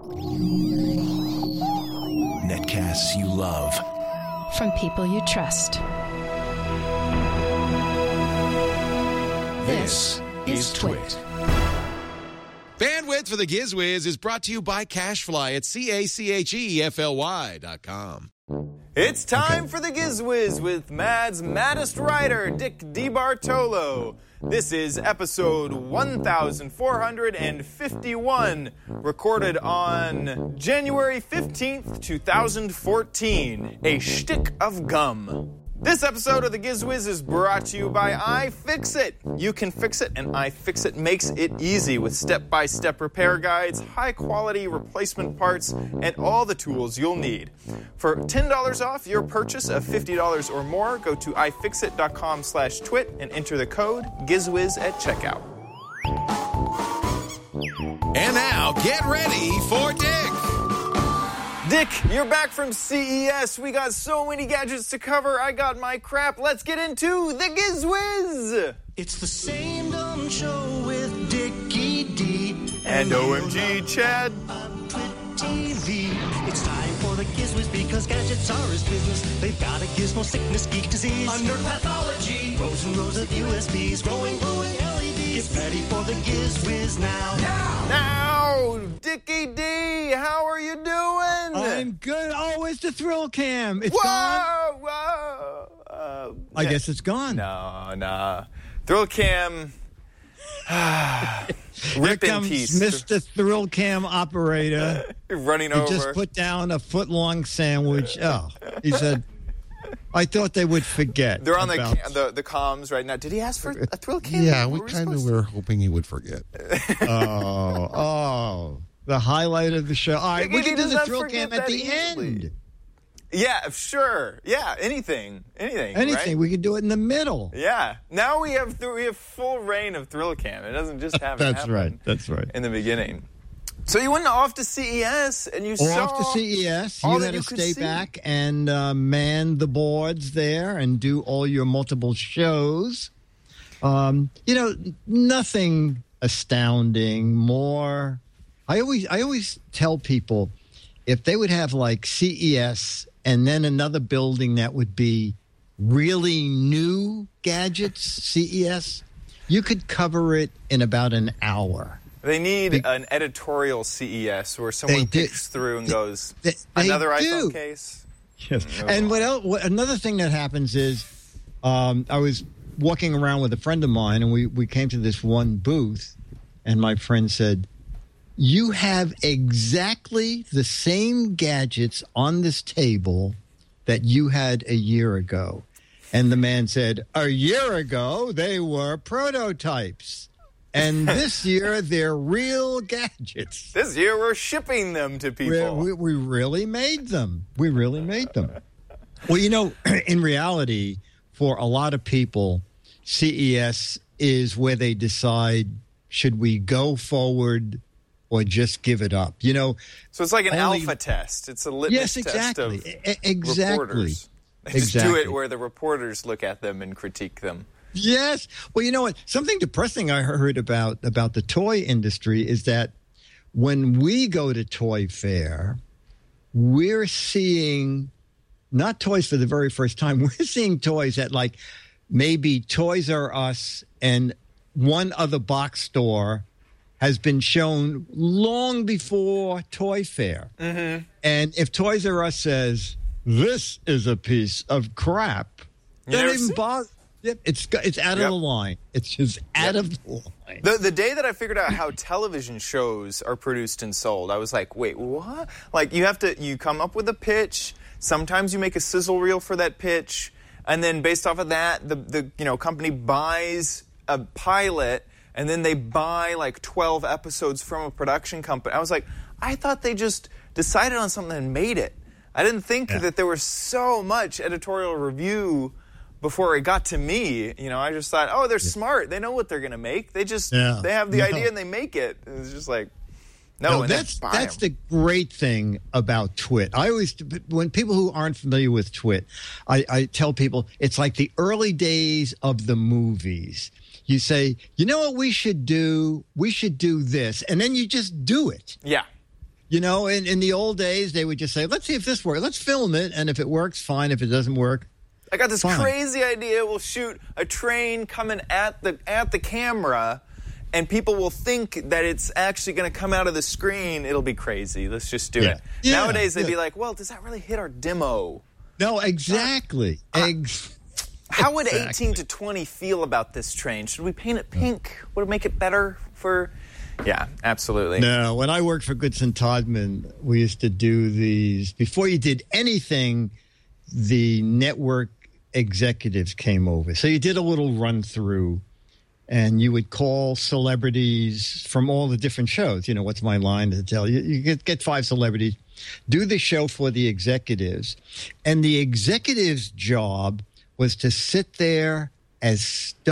Netcasts you love. From people you trust. This is Twit. Bandwidth for the GizWiz is brought to you by CacheFly at CACHEFLY.com. It's time for the GizWiz with Mad's maddest writer, Dick DeBartolo. This is episode 1451, recorded on January 15th, 2014. A Shtick of Gum. This episode of the GizWiz is brought to you by iFixit. You can fix it, and iFixit makes it easy with step-by-step repair guides, high-quality replacement parts, and all the tools you'll need. For $10 off your purchase of $50 or more, go to ifixit.com/twit and enter the code GizWiz at checkout. And now, get ready for Dick. Dick, you're back from CES. We got so many gadgets to cover. I got my crap. Let's get into the GizWiz. It's the same dumb show with Dickie D And OMG Chad. on Twit TV. It's time for the GizWiz because gadgets are his business. They've got a gizmo sickness, geek disease, under pathology, rows and rows of USBs, glowing LEDs. Get ready for the GizWiz now. Now, Dickie D, how are you doing? I'm good. Oh, it's the Thrill Cam. It's Whoa, gone. whoa. I guess it's gone. No. Thrill Cam. Here Rip in comes peace. Mr. Thrill Cam operator. Running He over. just put down a foot-long sandwich. Oh, he said, I thought they would forget. They're on about- the comms right now. Did he ask for a Thrill Cam? Yeah, we Were kind of supposed to? were hoping he would forget. Oh, the highlight of the show. All right, we He can do does the not Thrill forget Cam at that the easily. end. Yeah, sure. Yeah, anything. Anything. Right? We can do it in the middle. Yeah. Now we have full reign of Thrill Cam. It doesn't just have That's right. That's right. in the beginning. So you went off to CES and you saw Off to CES, all you that had to you could stay see. back and man the boards there and do all your multiple shows. Nothing astounding. More, I always tell people if they would have like CES and then another building that would be really new gadgets, CES, you could cover it in about an hour. They need an editorial CES where someone They do. picks through and goes, They another do. iPhone case? Yes. And what else? Another thing that happens is I was walking around with a friend of mine, and we came to this one booth, and my friend said, "You have exactly the same gadgets on this table that you had a year ago." And the man said, "A year ago, they were prototypes. And this year, they're real gadgets." This year we're shipping them to people. We really made them. We really made them. Well, in reality, for a lot of people, CES is where they decide, should we go forward or just give it up? So it's like an only- alpha test. It's a litmus test of Exactly. reporters. They just do Exactly. it where the reporters look at them and critique them. Yes. Well, you know what? Something depressing I heard about the toy industry is that when we go to Toy Fair, we're seeing not toys for the very first time. We're seeing toys at like maybe Toys R Us and one other box store has been shown long before Toy Fair. Mm-hmm. And if Toys R Us says, this is a piece of crap, You don't never even see- bother. Yep, it's out of the line. It's just out of the line. The day that I figured out how television shows are produced and sold, I was like, wait, what? Like you come up with a pitch. Sometimes you make a sizzle reel for that pitch, and then based off of that, the company buys a pilot, and then they buy like 12 episodes from a production company. I was like, I thought they just decided on something and made it. I didn't think that there was so much editorial review before it got to me. I just thought, they're smart. They know what they're going to make. They just they have the idea and they make it. And it's just like, no, and that's buy 'em. the great thing about Twit. When people who aren't familiar with Twit, I tell people it's like the early days of the movies. You say, you know what we should do? We should do this, and then you just do it. Yeah. You know, in the old days, they would just say, let's see if this works. Let's film it. And if it works, fine. If it doesn't work, I got this fine. crazy idea. We'll shoot a train coming at the camera, and people will think that it's actually going to come out of the screen. It'll be crazy. Let's just do it. Yeah, Nowadays, they'd be like, well, does that really hit our demo? No, exactly. How would 18 to 20 feel about this train? Should we paint it pink? Would it make it better for... Yeah, absolutely. No, when I worked for Goodson Todman, we used to do these. Before you did anything, the network executives came over. So you did a little run through, and you would call celebrities from all the different shows. You know, what's my line to tell you? You get 5 celebrities, do the show for the executives. And the executives' job was to sit there as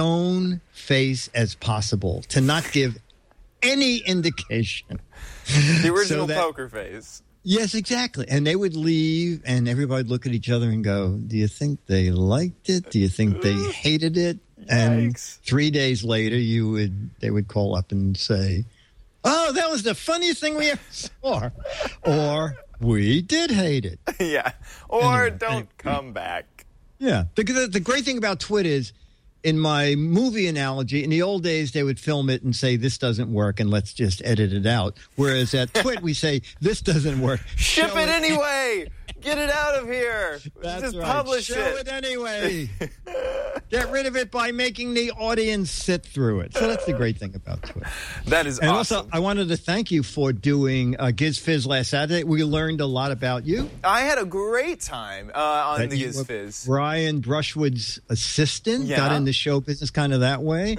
stone-faced as possible, to not give any indication. The original poker face. Yes, exactly. And they would leave, and everybody would look at each other and go, do you think they liked it? Do you think they hated it? And 3 days later, they would call up and say, oh, that was the funniest thing we ever saw. Or, we did hate it. Yeah. Or don't come back. Yeah. The great thing about Twit is, in my movie analogy, in the old days, they would film it and say, this doesn't work, and let's just edit it out. Whereas at Twit, we say, this doesn't work. Ship it anyway. Get it out of here. That's just right. publish it. Show it anyway. Get rid of it by making the audience sit through it. So that's the great thing about Twit. That is and awesome. Also, I wanted to thank you for doing Giz Fizz last Saturday. We learned a lot about you. I had a great time on the Giz Fizz. Brian Brushwood's assistant, got in the show business kind of that way.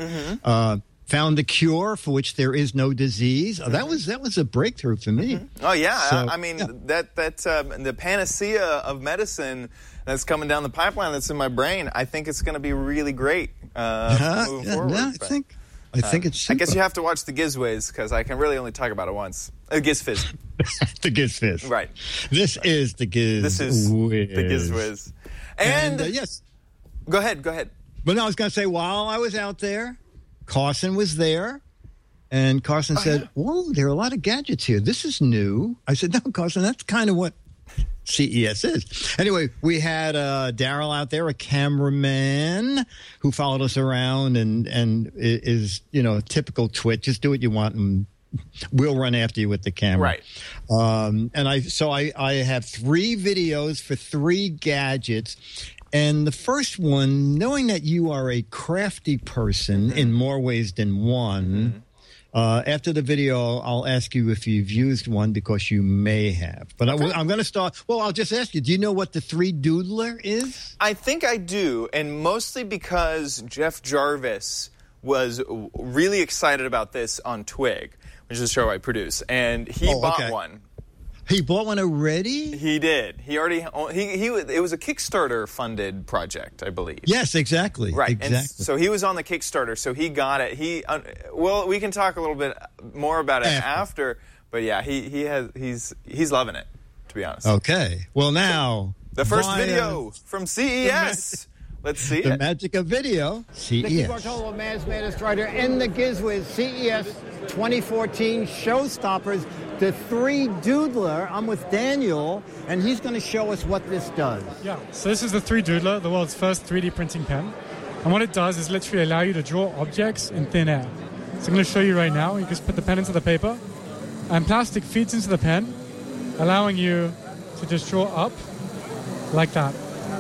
Found the cure for which there is no disease. That was a breakthrough for me. Oh yeah, So, I mean that's the panacea of medicine that's coming down the pipeline that's in my brain. I think it's going to be really great moving forward. I think it's super. I guess you have to watch the Gizwiz because I can really only talk about it once. Giz Fizz. The Giz Fizz. Right. This is the Giz. This is the Gizwiz. And yes. Go ahead. But no, I was going to say, while I was out there, Carson was there, and Carson said, whoa, there are a lot of gadgets here. This is new. I said, no, Carson, that's kind of what CES is. Anyway, we had Daryl out there, a cameraman who followed us around and is, typical Twit. Just do what you want, and we'll run after you with the camera. Right. And I have 3 videos for 3 gadgets. And the first one, knowing that you are a crafty person in more ways than one, after the video, I'll ask you if you've used one because you may have. But I'm going to start. Well, I'll just ask you, do you know what the 3-doodler is? I think I do, and mostly because Jeff Jarvis was really excited about this on Twig, which is a show I produce, and he bought one. He bought one already? He did. He already. It was a Kickstarter-funded project, I believe. Yes, exactly. Right. Exactly. And so he was on the Kickstarter, so he got it. We can talk a little bit more about it after. But yeah, he's loving it, to be honest. Okay. Well, now the first video from CES. Let's see the magic of video. CES. Nicky Bartolo, Man's Maddest Writer, and the Gizwiz CES 2014 Showstoppers, the 3-doodler. I'm with Daniel, and he's going to show us what this does. Yeah, so this is the 3-doodler, the world's first 3D printing pen. And what it does is literally allow you to draw objects in thin air. So I'm going to show you right now. You just put the pen into the paper, and plastic feeds into the pen, allowing you to just draw up like that.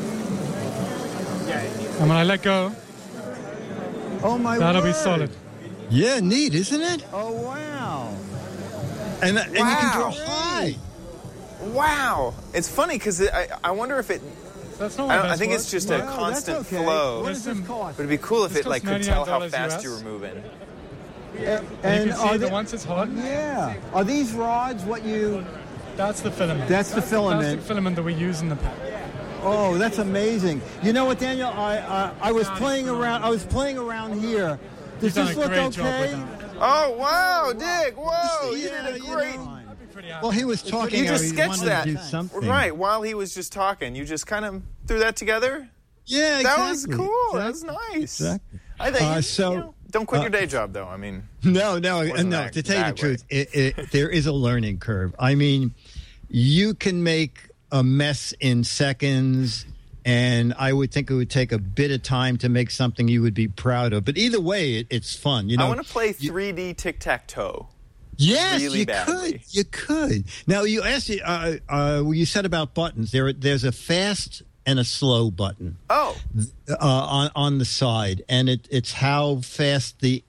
And when I let go, that'll be solid. Yeah, neat, isn't it? Oh, wow. And you can draw high. Wow. It's funny because I wonder if it... That's not I think it's just a constant flow. What does this cost? But it'd be cool if it could tell how $99 fast US. you were moving. And you can see that once it's hot. Yeah. Are these rods what you... That's the filament. That's the filament. Plastic filament that we use in the pen. Oh, that's amazing. You know what, Daniel? I was playing around. I was playing around here. Does this look okay? Oh, wow, Dick. Whoa, you did a great... Well, he was talking. You just sketched that. To do something. Right, while he was just talking. You just kind of threw that together? Yeah, exactly. That was cool. Exactly. That was nice. Exactly. I think Don't quit your day job, though. I mean, no. that To tell you the way. truth, there is a learning curve. I mean, you can make a mess in seconds, and I would think it would take a bit of time to make something you would be proud of. But either way, it's fun. You know, I want to play 3D tic-tac-toe. Yes, really badly. You could. Now, you asked, you said about buttons. There's a fast and a slow button. Oh. On the side, and it's how fast the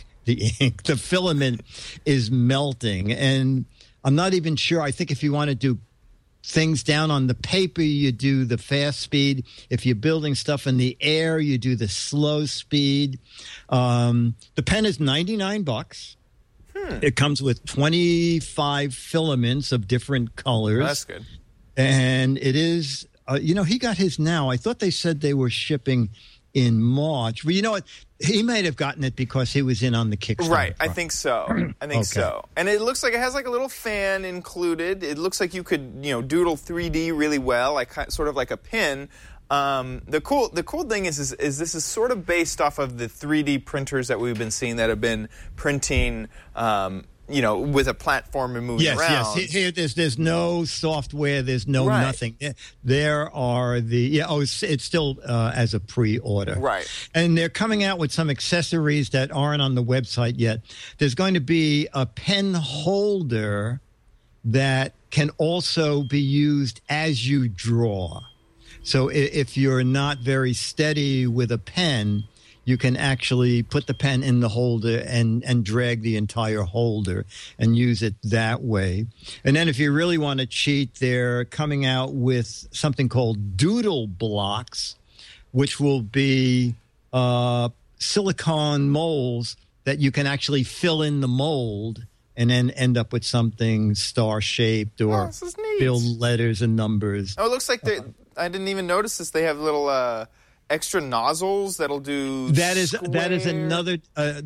filament is melting. And I'm not even sure. I think if you want to do things down on the paper, you do the fast speed. If you're building stuff in the air, you do the slow speed. The pen is $99. It comes with 25 filaments of different colors. That's good. And it is, he got his now. I thought they said they were shipping in March. Well, you know what? He might have gotten it because he was in on the Kickstarter. Right, I think so. So. And it looks like it has like a little fan included. It looks like you could, doodle 3D really well, sort of like a pin. The cool thing is this is sort of based off of the 3D printers that we've been seeing that have been printing, with a platform and moving around. Yes. Here, there's no software. There's no nothing. There are it's still as a pre-order. Right. And they're coming out with some accessories that aren't on the website yet. There's going to be a pen holder that can also be used as you draw. So if you're not very steady with a pen, you can actually put the pen in the holder and drag the entire holder and use it that way. And then if you really want to cheat, they're coming out with something called Doodle Blocks, which will be silicone molds that you can actually fill in the mold and then end up with something star-shaped or build letters and numbers. Oh, it looks like I didn't even notice this. They have little extra nozzles that'll do. That is another.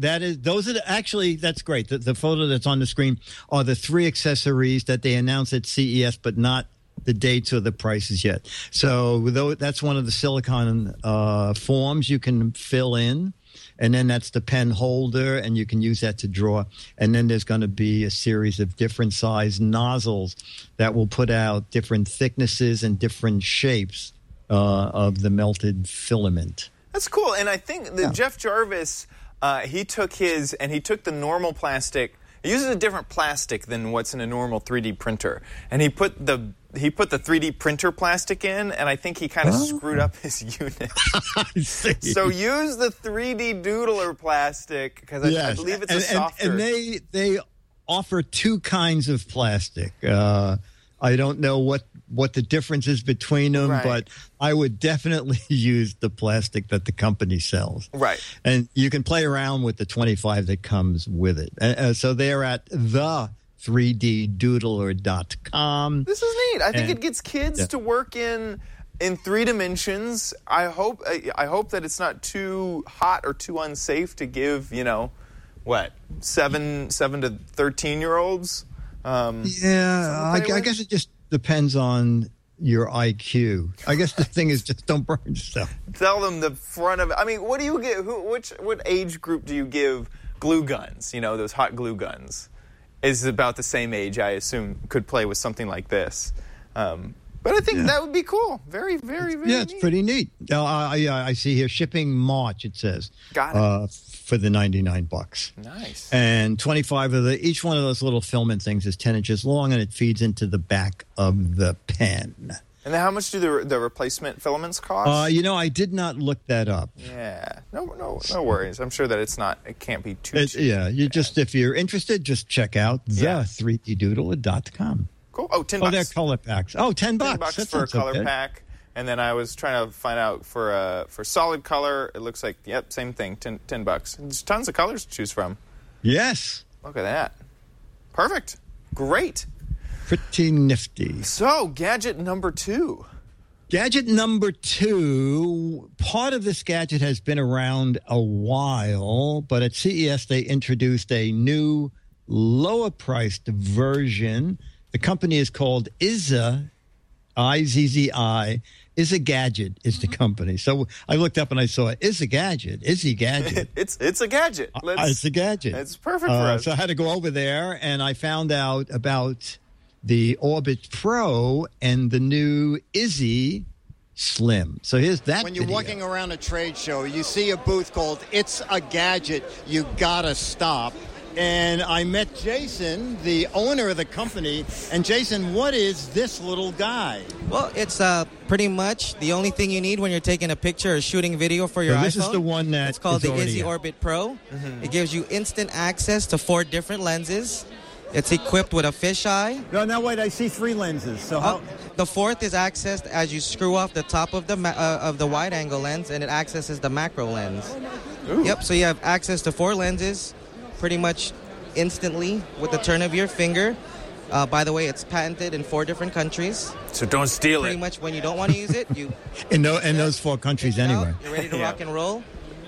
That's great. The photo that's on the screen are the 3 accessories that they announced at CES, but not the dates or the prices yet. So that's one of the silicone forms you can fill in. And then that's the pen holder, and you can use that to draw. And then there's going to be a series of different size nozzles that will put out different thicknesses and different shapes of the melted filament. That's cool. And I think that Jeff Jarvis, he took the normal plastic. He uses a different plastic than what's in a normal 3D printer. And he put the 3D printer plastic in, and I think he kind of screwed up his unit. I see. So use the 3D doodler plastic, because I believe it's a softer. And they offer 2 kinds of plastic. I don't know what the difference is between them, but I would definitely use the plastic that the company sells. Right. And you can play around with the 25 that comes with it. So they're at the3ddoodler.com. This is neat. I think it gets kids to work in 3 dimensions. I hope that it's not too hot or too unsafe to give, 7 to 13-year-olds. I guess it just depends on your IQ. I guess the thing is just don't burn yourself. Tell them the front of it. I mean, what do you give? What age group do you give glue guns? Those hot glue guns. Is about the same age, I assume, could play with something like this. But I think that would be cool. Very, very, very neat. It's pretty neat. I see here shipping March, it says. Got it. For the $99. Nice. And 25 of each one of those little filament things is 10 inches long, and it feeds into the back of the pen. And then how much do the replacement filaments cost? I did not look that up. Yeah. No worries. I'm sure that it can't be too cheap. Yeah, if you're interested, just check out the3ddoodler.com. Cool. Oh, $10. Oh, they're color packs. Oh, $10. $10 for a color pack. And then I was trying to find out for solid color. It looks like, same thing, $10. There's tons of colors to choose from. Yes. Look at that. Perfect. Great. Pretty nifty. So, gadget number 2. Gadget number 2, part of this gadget has been around a while, but at CES they introduced a new lower-priced version. The company is called IZA, IZZI. Is a Gadget is the company. So I looked up and I saw Is a Gadget. Izzy Gadget. It's a gadget. It's a gadget. It's perfect for us. So I had to go over there, and I found out about the Orbit Pro and the new Izzy Slim. So here's that. When you're video. walking around a trade show, you see a booth called It's a Gadget, you gotta stop. And I met Jason, the owner of the company. And Jason, what is this little guy? Well, it's pretty much the only thing you need when you're taking a picture or shooting video for your So iPhone. this is the one that it's called is the already Izzy out. Orbit Pro. It gives you instant access to 4 different lenses. It's equipped with a fisheye. No, now wait, I see 3 lenses. So how? The 4th is accessed as you screw off the top of the wide-angle lens, and it accesses the macro lens. Ooh. Yep, so you have access to 4 lenses pretty much instantly with the turn of your finger. By the way, it's patented in 4 different countries. So don't steal Pretty it. much when you don't want to use it, you in those 4 countries take it out, anyway. You're ready to Yeah. rock and roll.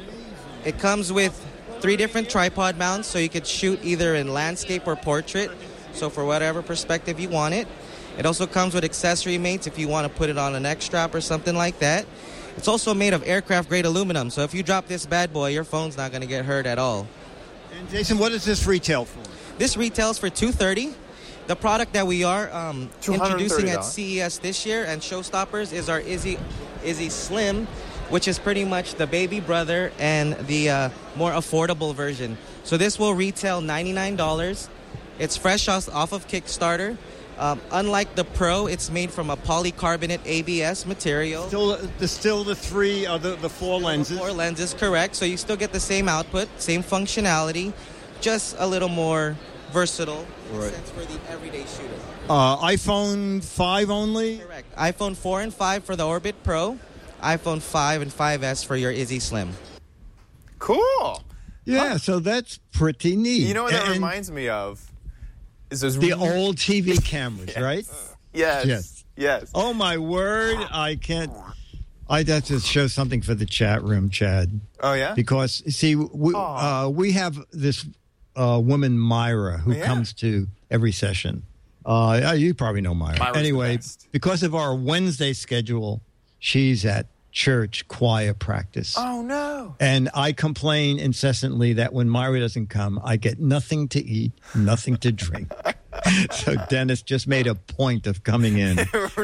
It comes with 3 different tripod mounts, so you could shoot either in landscape or portrait. So for whatever perspective you want it. It also comes with accessory mates if you want to put it on a neck strap or something like that. It's also made of aircraft-grade aluminum, so if you drop this bad boy, your phone's not going to get hurt at all. And Jason, what does this retail for? This retails for $230. The product that we are introducing at CES this year and Showstoppers is our Izzy Slim, which is pretty much the baby brother and the more affordable version. So this will retail $99. It's fresh off of Kickstarter. Unlike the Pro, it's made from a polycarbonate ABS material. Still the 3 or the 4 lenses. 4 lenses, correct. So you still get the same output, same functionality, just a little more versatile in a sense for the everyday shooter. iPhone 5 only? Correct. iPhone 4 and 5 for the Orbit Pro, iPhone 5 and 5S for your Izzy Slim. Cool. Yeah, so that's pretty neat. You know what that And reminds me of? Is those the old TV cameras, right? Yes. Oh, my word. I can't. I'd have to show something for the chat room, Chad. Oh, yeah? Because, see, we have this woman, Myra, who comes to every session. You probably know Myra. Myra's anyway, the best. because of our Wednesday schedule, she's at church choir practice. Oh, no. And I complain incessantly that when Myra doesn't come, I get nothing to eat, nothing to drink. So Dennis just made a point of coming in,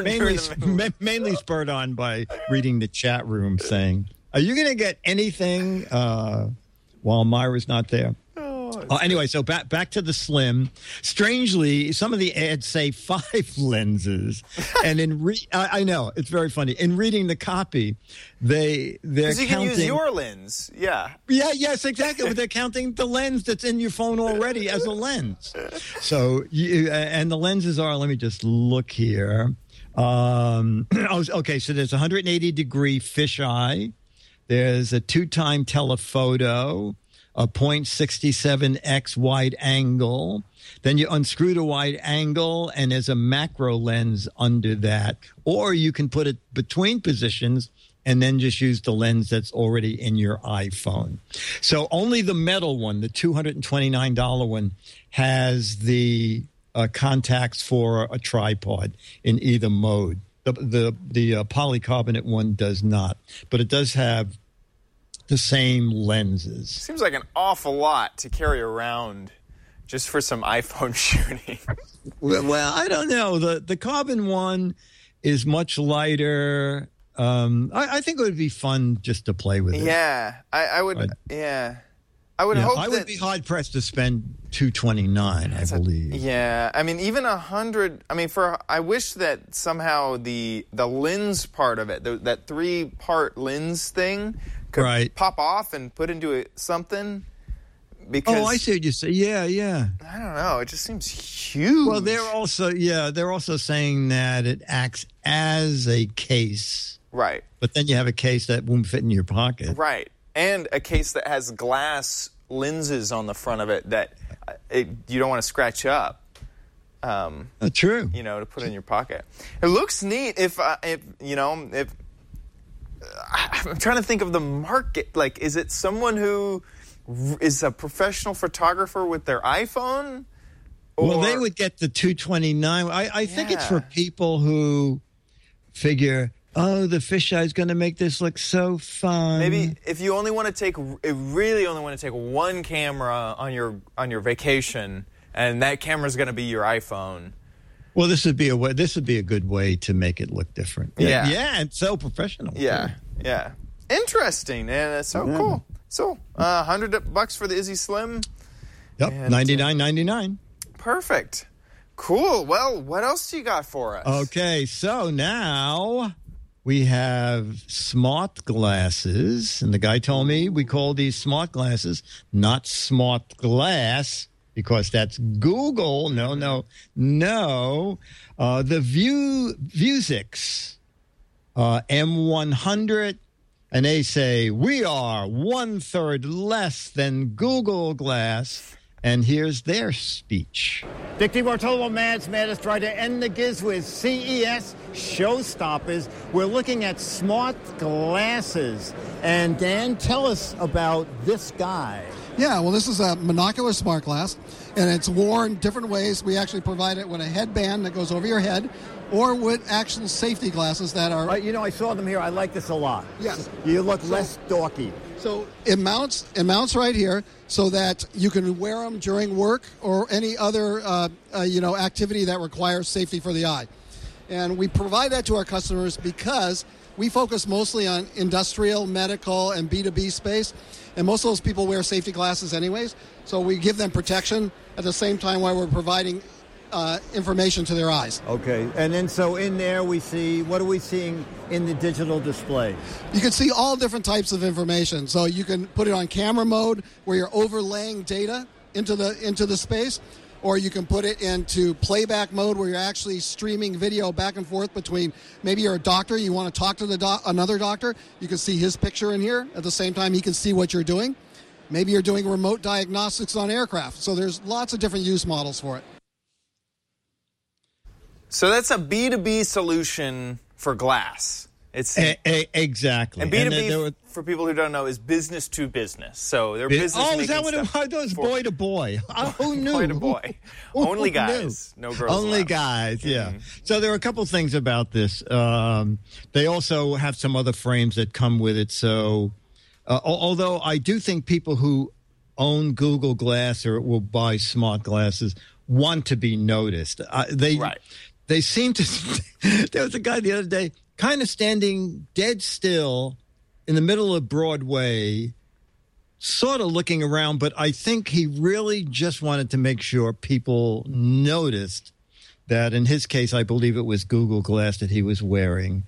mainly spurred on by reading the chat room saying, are you going to get anything while Myra's not there? Anyway, so back to the Slim. Strangely, some of the ads say 5 lenses, and I know it's very funny. In reading the copy, they're Because you counting. can use your lens. Yeah. Yeah, yes, exactly. But they're counting the lens that's in your phone already as a lens. So, and the lenses are. Let me just look here. Okay, so there's 180-degree fisheye. There's a 2-time telephoto. A 0.67x wide angle. Then you unscrew the wide angle, and there's a macro lens under that. Or you can put it between positions and then just use the lens that's already in your iPhone. So only the metal one, the $229 one, has the contacts for a tripod in either mode. The polycarbonate one does not, but it does have the same lenses. Seems like an awful lot to carry around just for some iPhone shooting. Well, I don't know. The carbon one is much lighter. I think it would be fun just to play with it. Yeah, I would. I would hope I that would be hard pressed to spend $229. I believe. Yeah, I mean, even 100. I mean, I wish that somehow the lens part of it, that 3-part lens thing, could pop off and put into something. Because I see what you say. Yeah. I don't know. It just seems huge. Well, they're also saying that it acts as a case. Right. But then you have a case that won't fit in your pocket. Right. And a case that has glass lenses on the front of it that you don't want to scratch up. True. To put in your pocket. It looks neat. If I'm trying to think of the market. Like, is it someone who is a professional photographer with their iPhone? Well, they would get the $229. I think it's for people who figure, oh, the fisheye is going to make this look so fun. Maybe if you really want to take one camera on your vacation, and that camera is going to be your iPhone. Well, this would be a good way to make it look different. Yeah, and so professional. Yeah. Interesting, and so cool. So, $100 for the Izzy Slim. Yep, $99.99. Perfect. Cool. Well, what else do you got for us? Okay, so now we have smart glasses, and the guy told me we call these smart glasses, not smart glass, because that's Google. No. The Vuzix M100, and they say, we are 1/3 less than Google Glass. And here's their speech. Dick DeBartolo, Mads try to end the GizWiz CES showstoppers. We're looking at smart glasses. And Dan, tell us about this guy. Yeah, well, this is a monocular smart glass, and it's worn different ways. We actually provide it with a headband that goes over your head, or with actual safety glasses that are... I saw them here. I like this a lot. Yes. You look less dorky. So it mounts right here so that you can wear them during work or any other activity that requires safety for the eye. And we provide that to our customers because we focus mostly on industrial, medical, and B2B space. And most of those people wear safety glasses anyways. So we give them protection at the same time while we're providing information to their eyes. Okay. And then so in there we see, what are we seeing in the digital display? You can see all different types of information. So you can put it on camera mode where you're overlaying data into the space, or you can put it into playback mode where you're actually streaming video back and forth between, maybe you're a doctor, you want to talk to another doctor, you can see his picture in here. At the same time, he can see what you're doing. Maybe you're doing remote diagnostics on aircraft. So there's lots of different use models for it. So that's a B2B solution for glass. It's exactly. And B2B, for people who don't know, is business to business. So they're business. Oh, is that what it was? Boy to boy. Who knew? Boy to boy. Only guys, no girls. Only allowed. guys. Yeah. So there are a couple things about this. They also have some other frames that come with it. So, although I do think people who own Google Glass or will buy smart glasses want to be noticed. They seem to. There was a guy the other day, kind of standing dead still in the middle of Broadway, sort of looking around, but I think he really just wanted to make sure people noticed that, in his case, I believe it was Google Glass that he was wearing.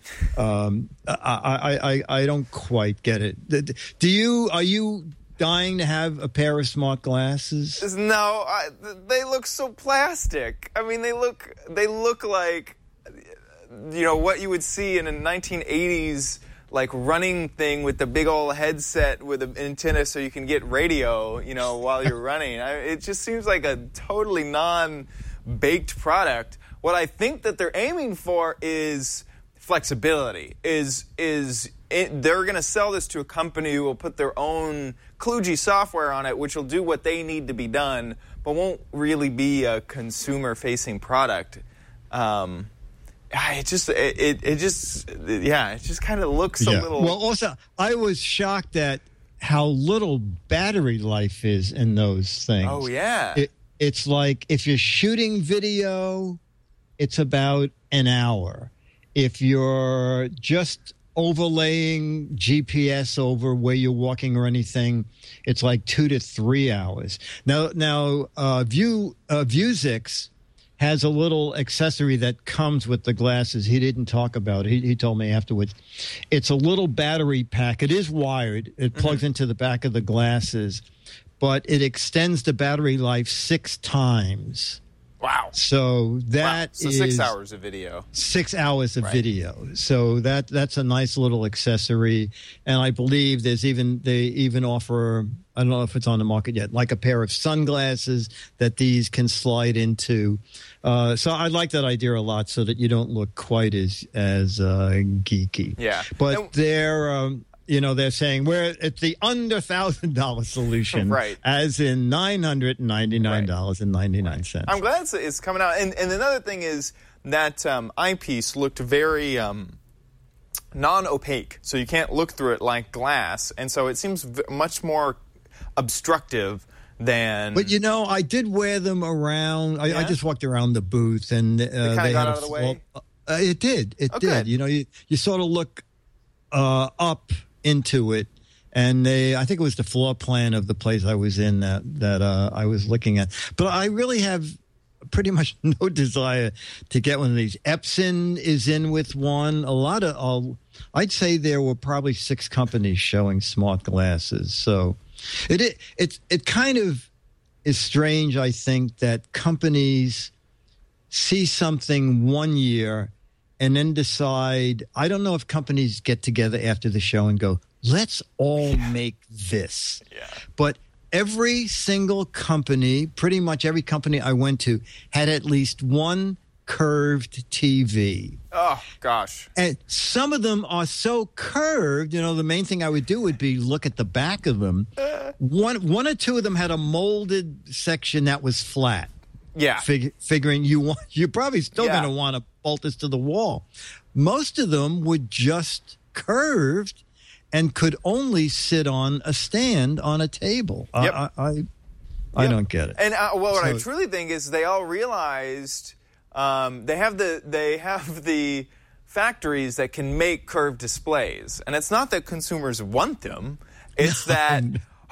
I don't quite get it. Are you dying to have a pair of smart glasses? No, they look so plastic. I mean, they look like, what you would see in a 1980s like running thing with the big old headset with an antenna so you can get radio, while you're running. It just seems like a totally non-baked product. What I think that they're aiming for is flexibility. They're going to sell this to a company who will put their own kludgy software on it, which will do what they need to be done, but won't really be a consumer-facing product. It just kind of looks a little. Well, also, I was shocked at how little battery life is in those things. Oh yeah, it's like if you're shooting video, it's about an hour. If you're just overlaying GPS over where you're walking or anything, it's like 2 to 3 hours. Now, Vuzix has a little accessory that comes with the glasses. He didn't talk about it. He told me afterwards. It's a little battery pack. It is wired. It plugs into the back of the glasses, but it extends the battery life 6 times. Wow. So that So is 6 hours of video. 6 hours of video. So that's a nice little accessory. And I believe they even offer, I don't know if it's on the market yet, like a pair of sunglasses that these can slide into. So I like that idea a lot, so that you don't look quite as geeky. Yeah. But they're saying it's the under $1,000 solution, right? As in $999.99. I'm glad it's coming out. And another thing is that eyepiece looked very non-opaque, so you can't look through it like glass, and so it seems much more obstructive than... But, I did wear them around. I just walked around the booth, and it kind of got out of the way? It did. It did. Good. You sort of look up into it, and I think it was the floor plan of the place I was in that I was looking at. But I really have pretty much no desire to get one of these. Epson is in with one. I'd say there were probably 6 companies showing smart glasses. So it kind of is strange, I think, that companies see something one year and then decide, I don't know if companies get together after the show and go, let's all make this. Yeah. But every single company, pretty much every company I went to, had at least one curved TV. Oh, gosh. And some of them are so curved, the main thing I would do would be look at the back of them. One or two of them had a molded section that was flat. Yeah. Figuring you're probably still going to want to bolt this to the wall. Most of them were just curved and could only sit on a stand on a table. Yep. I don't get it. And what I truly think is they all realized they have the factories that can make curved displays, and it's not that consumers want them. It's that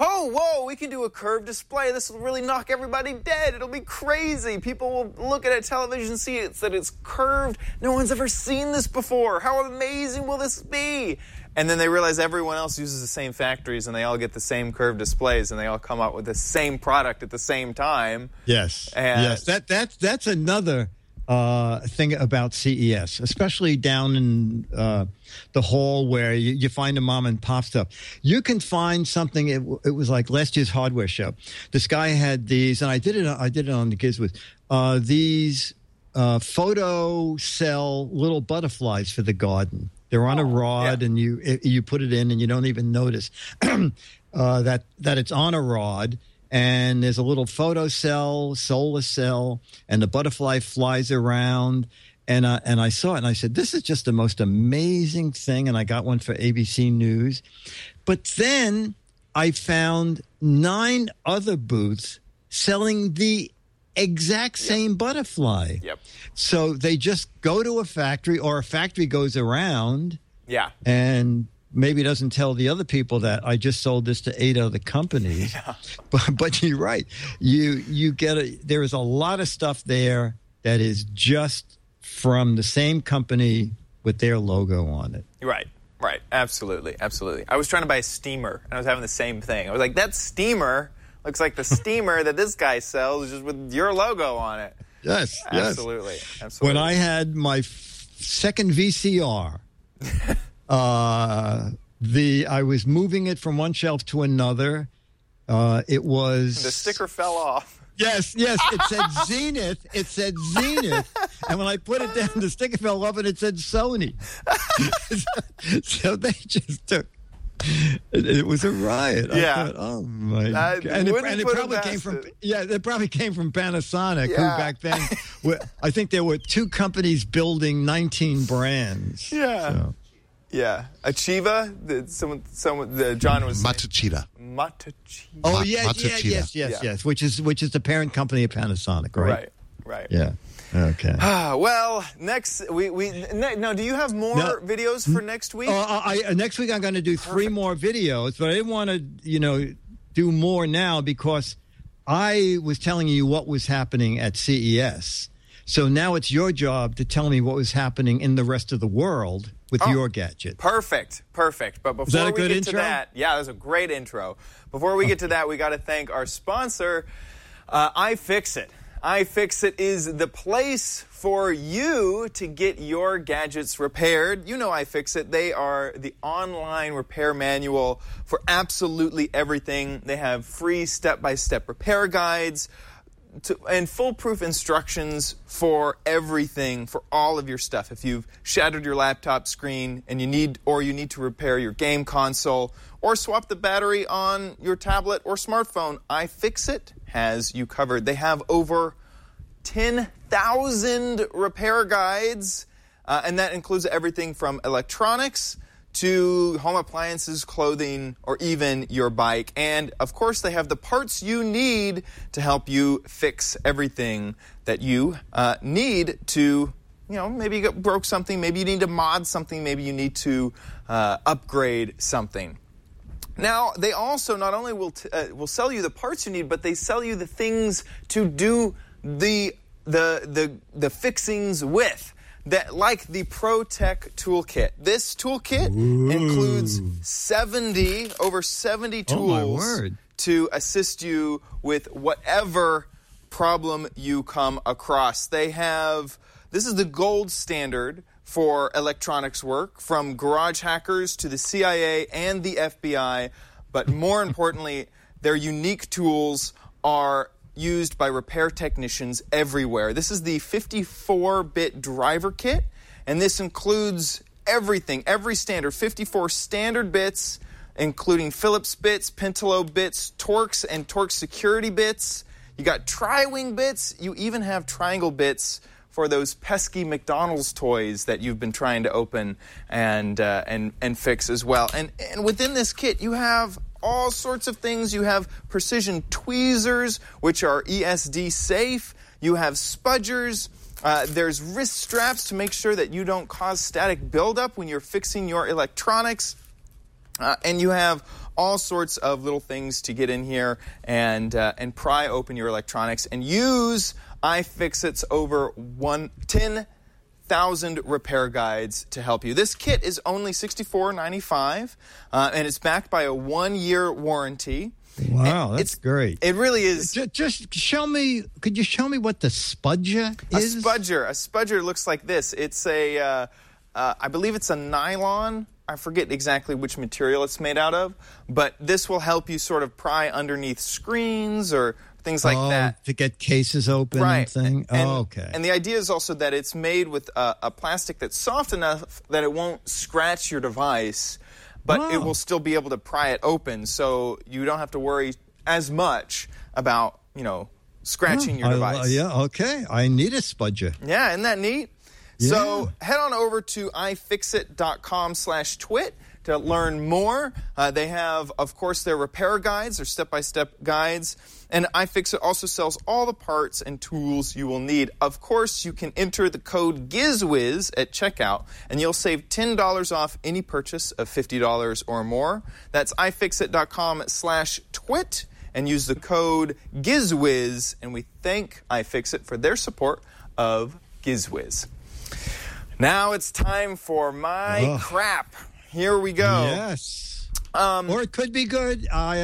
we can do a curved display. This will really knock everybody dead. It'll be crazy. People will look at a television, see that it's curved. No one's ever seen this before. How amazing will this be? And then they realize everyone else uses the same factories, and they all get the same curved displays, and they all come out with the same product at the same time. Yes. That's another thing about CES, especially down in the hall where you find the mom and pop stuff. You can find something. It was like last year's hardware show. This guy had these, and I did it on the GizWiz. These photo cell little butterflies for the garden. They're on a rod, and you put it in, and you don't even notice that it's on a rod. And there's a little photo cell, solar cell, and the butterfly flies around. And I saw it, and I said, "This is just the most amazing thing." And I got one for ABC News. But then I found 9 other booths selling the exact same butterfly. Yep. So they just go to a factory, or a factory goes around. Yeah. And maybe doesn't tell the other people that I just sold this to 8 other companies. Yeah. But you're right. You get there is a lot of stuff there that is just from the same company with their logo on it. Right. Absolutely. I was trying to buy a steamer, and I was having the same thing. I was like, that steamer looks like the steamer that this guy sells, just with your logo on it. Yes. Absolutely. When I had my second VCR, I was moving it from one shelf to another. It was... The sticker fell off. Yes. It said Zenith. And when I put it down, the sticker fell off and it said Sony. So they just took... It was a riot. Yeah. I thought, oh my God. And it probably came from... Yeah, it probably came from Panasonic, who back then... I think there were 2 companies building 19 brands. Yeah. So. Yeah, Achieva. John was Matsushita. Oh yes. Which is the parent company of Panasonic, right? Right. Yeah. Okay. Well, next do you have more videos for next week? Next week I'm going to do 3 more videos, but I didn't want to do more now because I was telling you what was happening at CES. So now it's your job to tell me what was happening in the rest of the world with your gadget. Perfect. But before we get to that, that was a great intro. Before we get to that, we got to thank our sponsor, iFixit. iFixit is the place for you to get your gadgets repaired. You know iFixit. They are the online repair manual for absolutely everything. They have free step-by-step repair guides, and foolproof instructions for everything, for all of your stuff. If you've shattered your laptop screen and you need to repair your game console or swap the battery on your tablet or smartphone, iFixit has you covered. They have over 10,000 repair guides And that includes everything from electronics to home appliances, clothing, or even your bike. And, of course, they have the parts you need to help you fix everything that you need to, maybe you broke something, maybe you need to mod something, maybe you need to upgrade something. Now, they also not only will sell you the parts you need, but they sell you the things to do the fixings with. Like the ProTech toolkit. This toolkit includes over 70 tools to assist you with whatever problem you come across. This is the gold standard for electronics work, from garage hackers to the CIA and the FBI. But more importantly, their unique tools are used by repair technicians everywhere. This is the 54-bit driver kit, and this includes everything, every standard, 54 standard bits, including Phillips bits, Pentalo bits, Torx and Torx security bits. You got tri-wing bits. You even have triangle bits for those pesky McDonald's toys that you've been trying to open and fix as well. And within this kit, you have all sorts of things. You have precision tweezers, which are ESD safe. You have spudgers. There's wrist straps to make sure that you don't cause static buildup when you're fixing your electronics. And you have all sorts of little things to get in here and pry open your electronics and use iFixit's over 10,000 repair guides to help you. This kit is only $64.95, and it's backed by a 1-year warranty. Wow, that's great. It really is. Just show me, could you show me what the spudger is? A spudger looks like this. It's I believe it's a nylon. I forget exactly which material it's made out of, but this will help you sort of pry underneath screens or things like that. To get cases open and thing? Okay. And the idea is also that it's made with a plastic that's soft enough that it won't scratch your device, but it will still be able to pry it open, so you don't have to worry as much about, scratching your device. Okay. I need a spudger. Yeah, isn't that neat? Yeah. So head on over to ifixit.com/twit to learn more. They have, of course, their repair guides, their step-by-step guides. And iFixit also sells all the parts and tools you will need. Of course, you can enter the code GizWiz at checkout, and you'll save $10 off any purchase of $50 or more. That's ifixit.com/twit, and use the code GizWiz. And we thank iFixit for their support of GizWiz. Now it's time for my crap. Here we go. Yes. Or it could be good.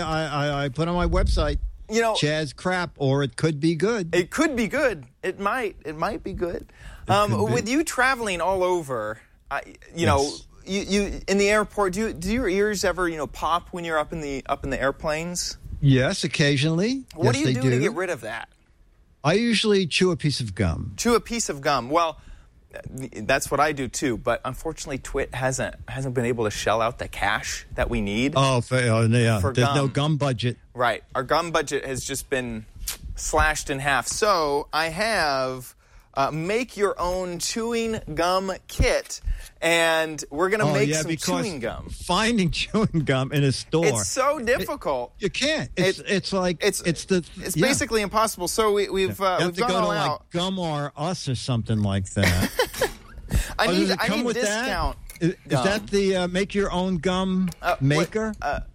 I put on my website, Chaz crap, or it could be good. It could be good. It might be good. With you traveling all over, you in the airport, do your ears ever pop when you're up in the airplanes? Yes, occasionally. What do you do to get rid of that? I usually chew a piece of gum. Chew a piece of gum. Well, that's what I do too, but unfortunately, Twit hasn't been able to shell out the cash that we need. For There's gum. No gum budget. Right, our gum budget has just been slashed in half. So I have make your own chewing gum kit, and we're going to make some chewing gum. Finding chewing gum in a store, it's so difficult. You can't. It's basically impossible. So we've gone all out. Like Gum R Us or something like that. I need discount. Is that the make your own gum maker?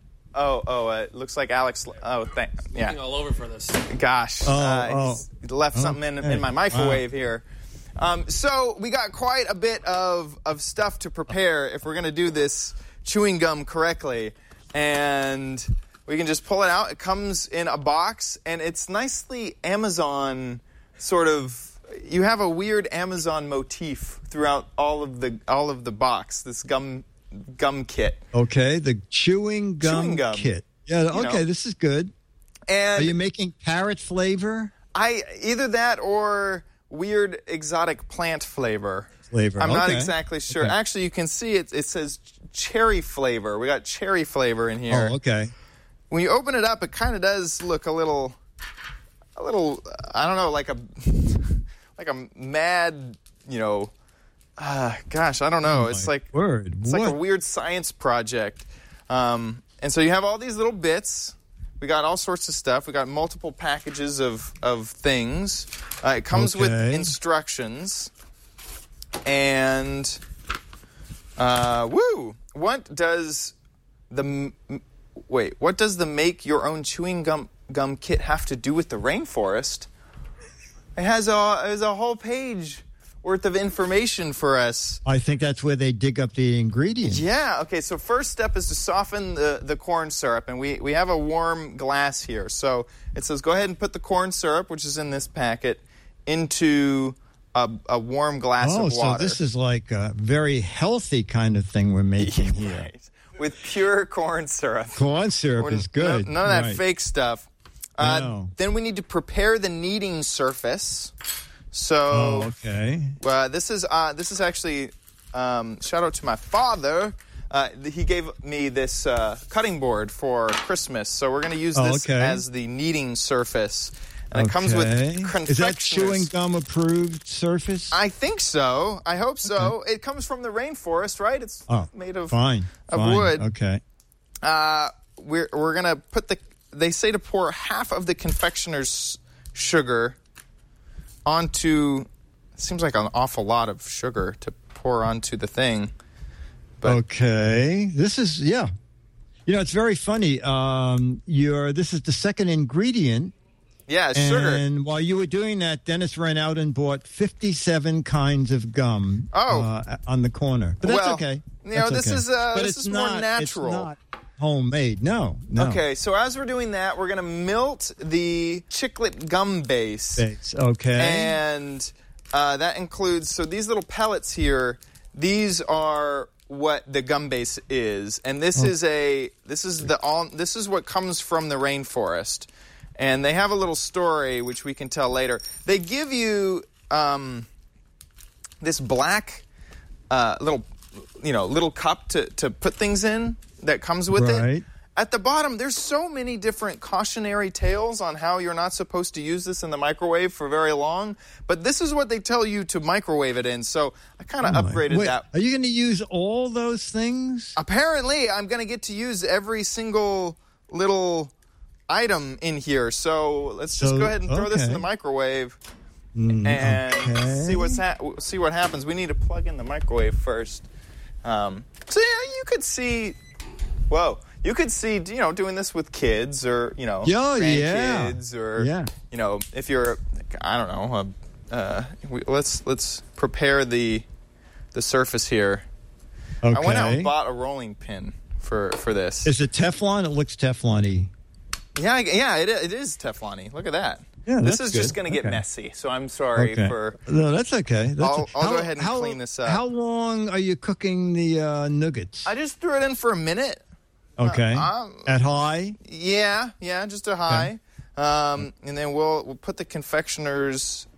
It looks like Alex. Looking all over for this. Gosh. Left something in my microwave here. So we got quite a bit of stuff to prepare if we're going to do this chewing gum correctly. And we can just pull it out. It comes in a box, and it's nicely Amazon sort of. You have a weird Amazon motif throughout all of the box. This gum kit. Okay, the chewing gum kit. Yeah, okay, this is good. And are you making parrot flavor? Either that or weird exotic plant flavor. I'm not exactly sure. Okay. Actually, you can see it says cherry flavor. We got cherry flavor in here. Oh, okay. When you open it up, it kind of does look a little I don't know, like a mad, Gosh, I don't know. It's like it's like a weird science project. And so you have all these little bits. We got all sorts of stuff. We got multiple packages of things. It comes with instructions. And what does the make your own chewing gum kit have to do with the rainforest? It has a whole page worth of information for us. I think that's where they dig up the ingredients. Yeah. Okay. So first step is to soften the corn syrup, and we have a warm glass here. So it says go ahead and put the corn syrup, which is in this packet, into a warm glass of water. So this is like a very healthy kind of thing we're making here. Right. With pure corn syrup. Corn syrup is good. None of that fake stuff. Then we need to prepare the kneading surface. So, this is actually shout out to my father. He gave me this cutting board for Christmas, so we're going to use this as the kneading surface. And it comes with confectioners. Is that chewing gum approved surface? I think so. I hope so. It comes from the rainforest, right? It's made of wood. Okay. We're going to put they say to pour half of the confectioner's sugar onto, it seems like an awful lot of sugar to pour onto the thing. But this is, it's very funny. This is the second ingredient. Yeah, it's sugar. And while you were doing that, Dennis ran out and bought 57 kinds of gum on the corner. But that's okay. This is more natural. It's not homemade. No. Okay, so as we're doing that, we're going to melt the chiclet gum base. And that includes, so these little pellets here, these are what the gum base is. And this is what comes from the rainforest. And they have a little story, which we can tell later. They give you this black little cup to put things in that comes with it. At the bottom, there's so many different cautionary tales on how you're not supposed to use this in the microwave for very long. But this is what they tell you to microwave it in. So I kind of upgraded that. Are you going to use all those things? Apparently, I'm going to get to use every single little item in here. So let's just go ahead and throw this in the microwave and see what happens. We need to plug in the microwave first. You could see, doing this with kids or, grandkids or, if you're, I don't know, let's prepare the surface here. I went out and bought a rolling pin for this. Is it Teflon? It looks Teflon-y. Yeah, it is Teflon-y. Look at that. Yeah, this is just going to get messy, so I'm sorry for... No, that's okay. I'll go ahead and clean this up. How long are you cooking the nuggets? I just threw it in for a minute. Okay. At high? Yeah, just a high. And then we'll put the confectioner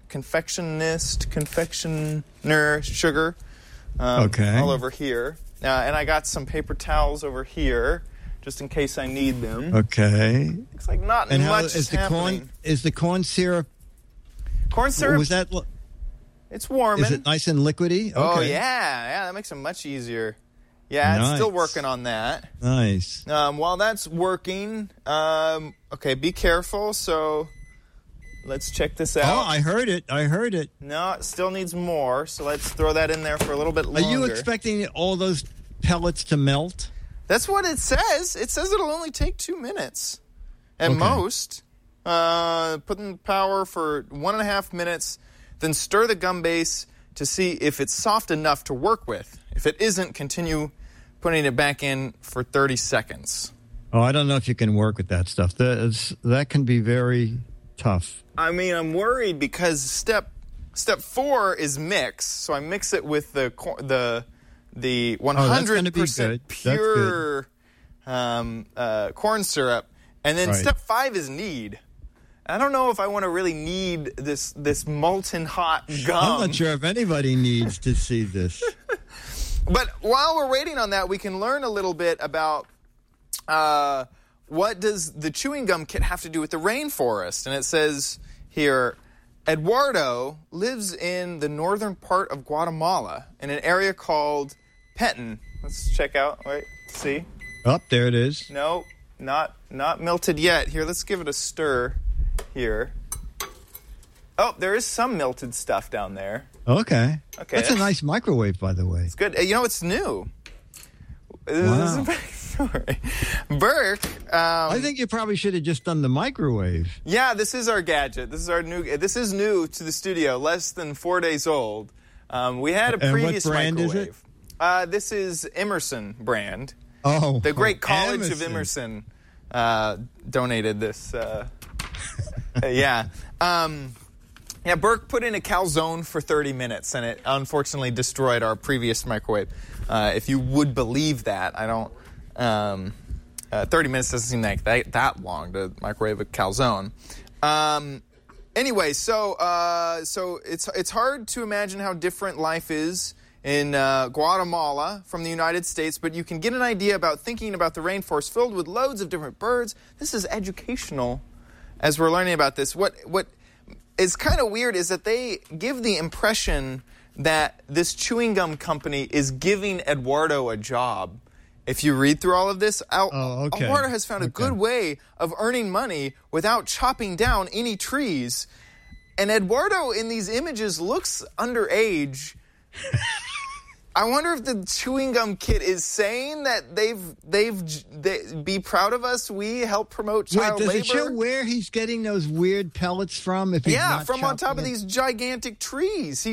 sugar all over here. And I got some paper towels over here, just in case I need them. Okay. Looks like not much is happening. Is the corn syrup? Corn syrup? Was that? It's warming. Is it nice and liquidy? Okay. Oh yeah, that makes it much easier. Yeah, nice. It's still working on that. Nice. While that's working, be careful. So let's check this out. Oh, I heard it. No, it still needs more. So let's throw that in there for a little bit longer. Are you expecting all those pellets to melt? That's what it says. It says it'll only take 2 minutes at most. Put in power for 1.5 minutes, then stir the gum base to see if it's soft enough to work with. If it isn't, continue putting it back in for 30 seconds. Oh, I don't know if you can work with that stuff. That can be very tough. I mean, I'm worried because step 4 is mix. So I mix it with the 100% pure corn syrup. And then step 5 is knead. I don't know if I want to really knead this molten hot gum. I'm not sure if anybody needs to see this. But while we're waiting on that, we can learn a little bit about what does the chewing gum kit have to do with the rainforest. And it says here, Eduardo lives in the northern part of Guatemala in an area called Petén. Let's check out. Wait, see? Oh, there it is. No, not melted yet. Here, let's give it a stir here. Oh, there is some melted stuff down there. Okay. Okay. That's a nice microwave, by the way. It's good. You know, it's new. Wow. This is a backstory. Burke. I think you probably should have just done the microwave. Yeah, this is our gadget. This is new to the studio, less than 4 days old. We had a previous brand microwave. Is it? This is Emerson brand. Oh, the great College Emerson. of Emerson donated this. Yeah. Yeah, Burke put in a calzone for 30 minutes, and it unfortunately destroyed our previous microwave. If you would believe that, I don't. 30 minutes doesn't seem like that long to microwave a calzone. Anyway, so it's hard to imagine how different life is in Guatemala from the United States, but you can get an idea about thinking about the rainforest filled with loads of different birds. This is educational as we're learning about this. What is kind of weird is that they give the impression that this chewing gum company is giving Eduardo a job. If you read through all of this, Eduardo has found a good way of earning money without chopping down any trees. And Eduardo in these images looks underage. I wonder if the chewing gum kit is saying that they be proud of us. We help promote child labor. Does it show where he's getting those weird pellets from? If he's not from on top of these gigantic trees.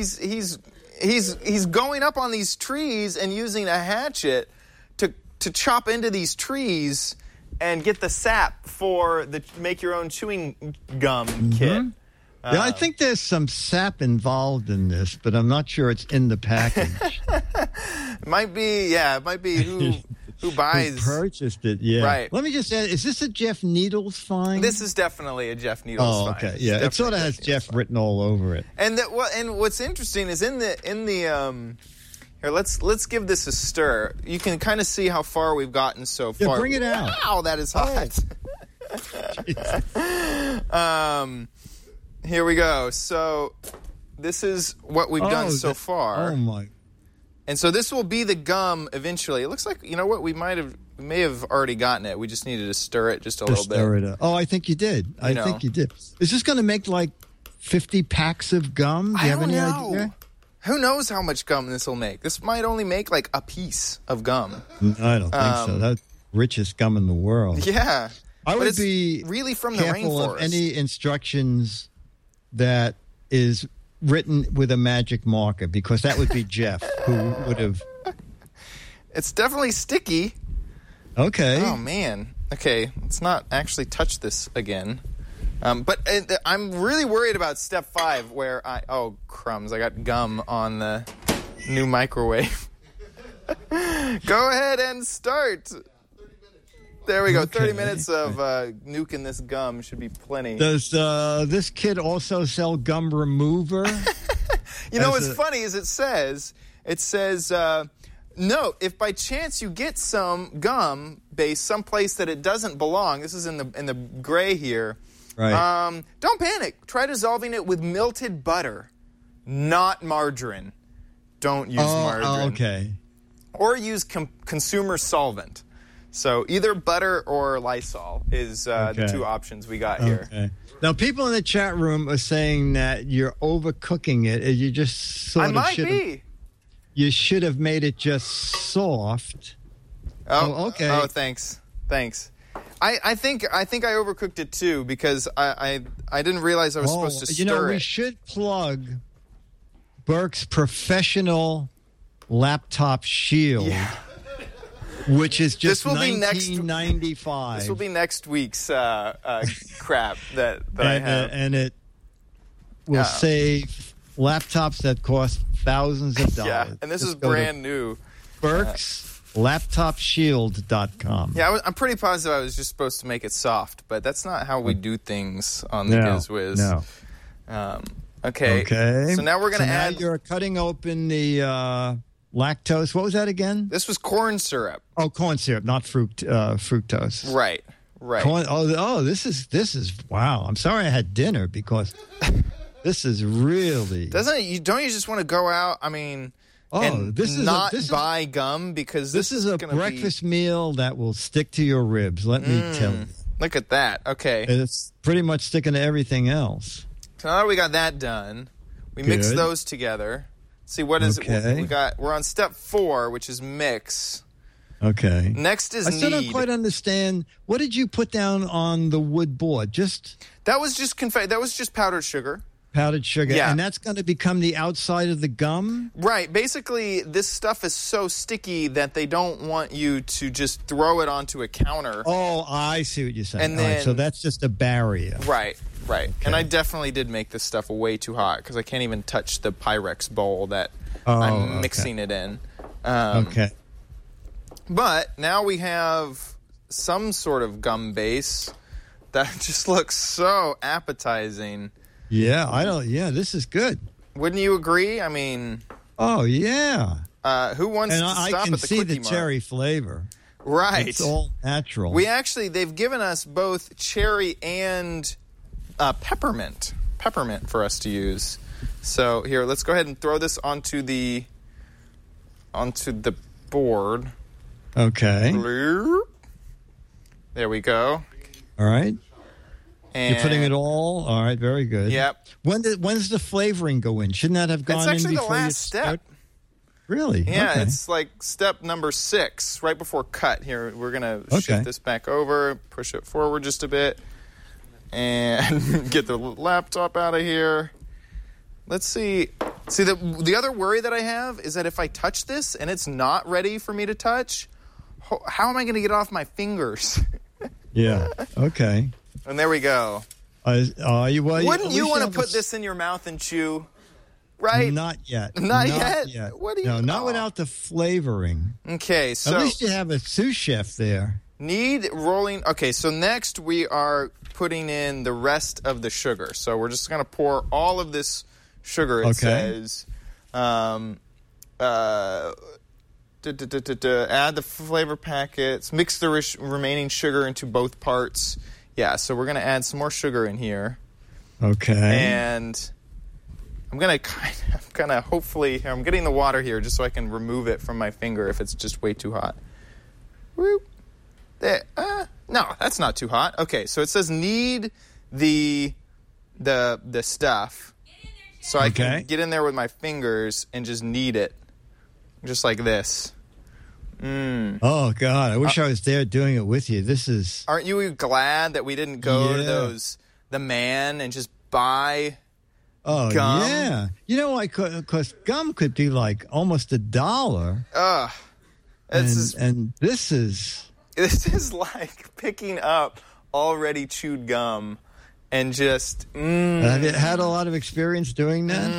He's going up on these trees and using a hatchet to chop into these trees and get the sap for the make your own chewing gum kit. Yeah, I think there's some sap involved in this, but I'm not sure it's in the package. It might be who buys. Who purchased it, yeah. Right. Let me just add, is this a Jeff Needles find? This is definitely a Jeff Needles find. Oh, okay. Yeah, it sort of has Jeff written all over it. And what's interesting is in the here, let's give this a stir. You can kind of see how far we've gotten so far. Yeah, bring it out. Wow, that is hot. Here we go. So this is what we've done so far. Oh my! And so this will be the gum eventually. It looks like, you know what, we may have already gotten it. We just needed to stir it just a little bit. Stir it up. Oh, I think you did. I think you did. Is this going to make like 50 packs of gum? Do you have any idea? Who knows how much gum this will make? This might only make like a piece of gum. I don't think so. That's the richest gum in the world. Yeah. I would be really from the careful rainforest. of any instructions that is written with a magic marker, because that would be Jeff who would have. It's definitely sticky. Okay. Oh, man. Okay, let's not actually touch this again. But I'm really worried about step 5 where oh, crumbs. I got gum on the new microwave. Go ahead and start. There we go. 30 minutes of nuking this gum should be plenty. Does this kid also sell gum remover? You know what's funny is it says, note, if by chance you get some gum base someplace that it doesn't belong, this is in the gray here, right. Don't panic. Try dissolving it with melted butter, not margarine. Don't use margarine. Okay. Or use consumer solvent. So either butter or Lysol is the two options we got here. Okay. Now, people in the chat room are saying that you're overcooking it. You just sort of should have. You should have made it just soft. Oh, okay. Oh, thanks. I think I overcooked it too, because I didn't realize I was supposed to stir it. We should plug Burke's professional laptop shield. Yeah. Which is just $19.95. This will be next week's crap that I have. And it will save laptops that cost thousands of dollars. Yeah, and this is brand new. Burke'sLaptopShield.com. Yeah, I'm pretty positive I was just supposed to make it soft, but that's not how we do things on the GizWiz. No. Okay. So now we're going to add... Now you're cutting open the... lactose. What was that again? This was corn syrup. Oh, corn syrup, not fructose. Right. Corn, this is wow. I'm sorry I had dinner because This is really... Don't you just want to go out, I mean, and not buy gum because this is a breakfast meal that will stick to your ribs, let me tell you. Look at that. Okay. It's pretty much sticking to everything else. So now that we got that done, we mix those together. See, what is it? We got? We're on step 4, which is mix. Okay. Next is I still don't quite understand. What did you put down on the wood board? That was just powdered sugar. Powdered sugar. Yeah. And that's going to become the outside of the gum? Right. Basically, this stuff is so sticky that they don't want you to just throw it onto a counter. Oh, I see what you're saying. And then, so that's just a barrier. Right. Okay. And I definitely did make this stuff way too hot because I can't even touch the Pyrex bowl that I'm mixing it in. Okay. But now we have some sort of gum base that just looks so appetizing. Yeah, this is good. Wouldn't you agree? I mean... Oh, yeah. Who wants to stop at the I can see the Quickie Mart? cherry flavor. Right. It's all natural. They've given us both cherry and peppermint for us to use. So here, let's go ahead and throw this onto the board. Okay. There we go. All right. And you're putting it all right, very good. Yep. When does the flavoring go in? Shouldn't that have gone in before? It's actually the last step. Really? Yeah, okay. It's like step number 6, right before cut. Here, we're going to shift this back over, push it forward just a bit, and get the laptop out of here. Let's see. See, the other worry that I have is that if I touch this and it's not ready for me to touch, how am I going to get it off my fingers? Yeah, okay. And there we go. Wouldn't you want to put this in your mouth and chew? Right? Not yet. Not yet? What do you... No, not without the flavoring. Okay, so... At least you have a sous chef there. Need rolling... Okay, so next we are putting in the rest of the sugar. So we're just going to pour all of this sugar, it says. Add the flavor packets. Mix the remaining sugar into both parts. Yeah, so we're going to add some more sugar in here. Okay. And I'm going to hopefully... I'm getting the water here just so I can remove it from my finger if it's just way too hot. Whoop. There. No, that's not too hot. Okay, so it says knead the stuff. So I can get in there with my fingers and just knead it. Just like this. Oh, God. I wish I was there doing it with you. This is... Aren't you glad that we didn't go to the Man and just buy gum? Yeah. You know, because gum could be like almost $1. And this is... This is like picking up already chewed gum and just... Have you had a lot of experience doing that?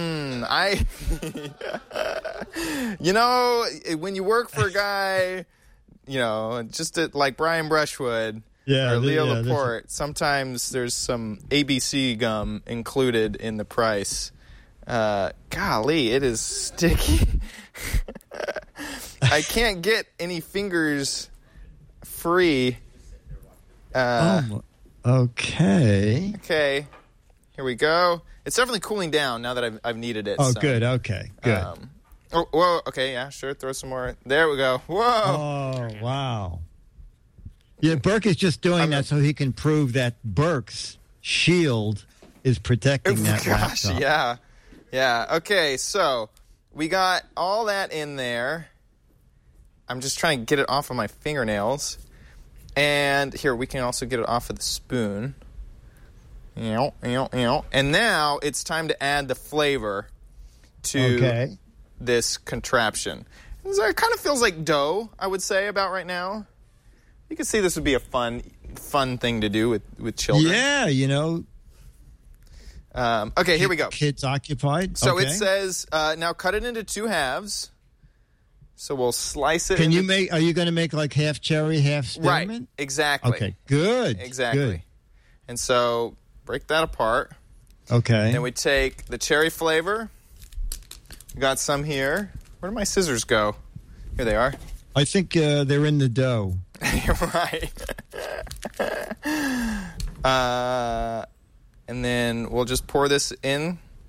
You know, when you work for a guy, you know, just like Brian Brushwood or Leo Laporte, sometimes there's some ABC gum included in the price. Golly, it is sticky. I can't get any fingers free. Okay. Okay. Here we go. It's definitely cooling down now that I've kneaded it. Oh, good. Okay. Good. Whoa. Okay. Yeah. Sure. Throw some more. There we go. Whoa. Oh, wow. Yeah. Burke is just doing that so he can prove that Burke's shield is protecting that laptop. Yeah. Yeah. Okay. So we got all that in there. I'm just trying to get it off of my fingernails. And here, we can also get it off of the spoon. And now it's time to add the flavor to this contraption. So it kind of feels like dough, I would say, about right now. You can see this would be a fun thing to do with children. Yeah, you know. Okay, here we go. Kids occupied. So it says, now cut it into 2 halves. So we'll slice it. Are you going to make like half cherry, half spearmint? Right, exactly. Okay, good. Exactly. Good. And so break that apart. Okay. Then we take the cherry flavor. We got some here. Where did my scissors go? Here they are. I think they're in the dough. You're right. And then we'll just pour this in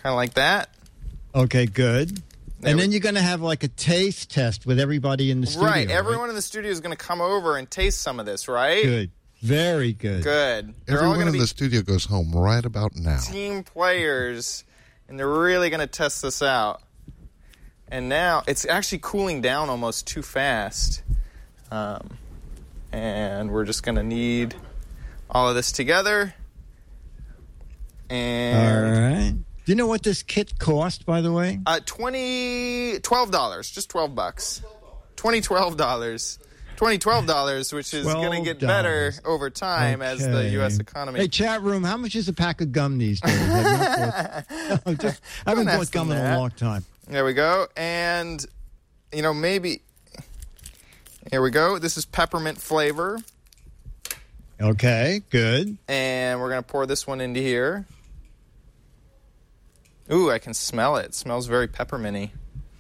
Kind of like that. Okay, good. And then you're going to have like a taste test with everybody in the studio. Right. Everyone in the studio is going to come over and taste some of this, right? Good. Very good. Good. Everyone in the studio goes home right about now. Team players, and they're really going to test this out. And now it's actually cooling down almost too fast. And we're just going to knead all of this together. And all right. Do you know what this kit cost, by the way? $12, just $12. $12, which is going to get better over time as the U.S. economy. Hey, chat room, how much is a pack of gum these days? I haven't bought gum in a long time. There we go. And, maybe... Here we go. This is peppermint flavor. Okay, good. And we're going to pour this one into here. Ooh, I can smell it. It smells very pepperminty.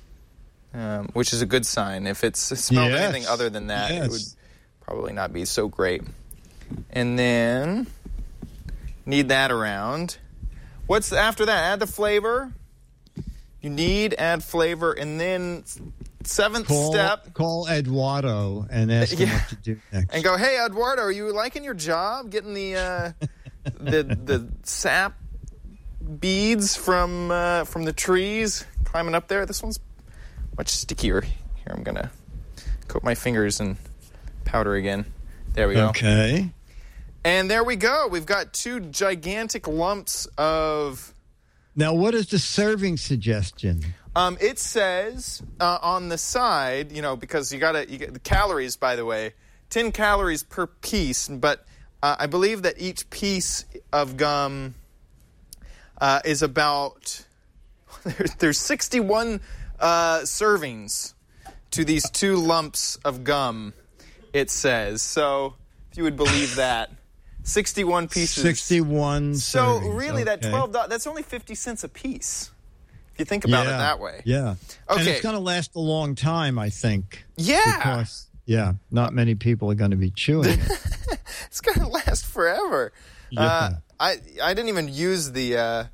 Which is a good sign. If it smelled anything other than that, it would probably not be so great. And then knead that around. What's after that? Add the flavor. You add flavor, and then seventh step. Call Eduardo and ask him what to do next. And go, hey, Eduardo, are you liking your job? Getting the the sap beads from the trees climbing up there? This one's much stickier. Here, I'm going to coat my fingers in powder again. There we go. Okay. And there we go. We've got 2 gigantic lumps of... Now, what is the serving suggestion? It says on the side, because you get the calories, by the way, 10 calories per piece, but I believe that each piece of gum is about... There's 61... servings to these 2 lumps of gum, it says. So, if you would believe that. 61 pieces. 61 So, servings. really, that $12, that's only 50 cents a piece, if you think about it that way. Yeah. Okay. And it's going to last a long time, I think. Yeah. Because, not many people are going to be chewing it. It's going to last forever. Yeah. I didn't even use the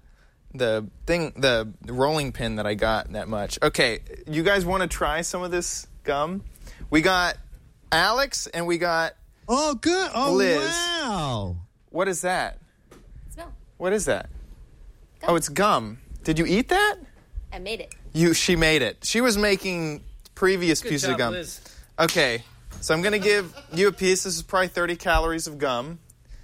rolling pin that I got that much. Okay, you guys want to try some of this gum? We got Alex and we got good. Oh, Liz. Wow. What is that? Smell. What is that? Gum. Oh, it's gum. Did you eat that? I made it. She made it. She was making previous pieces of gum. Liz. Okay, so I'm going to give you a piece. This is probably 30 calories of gum.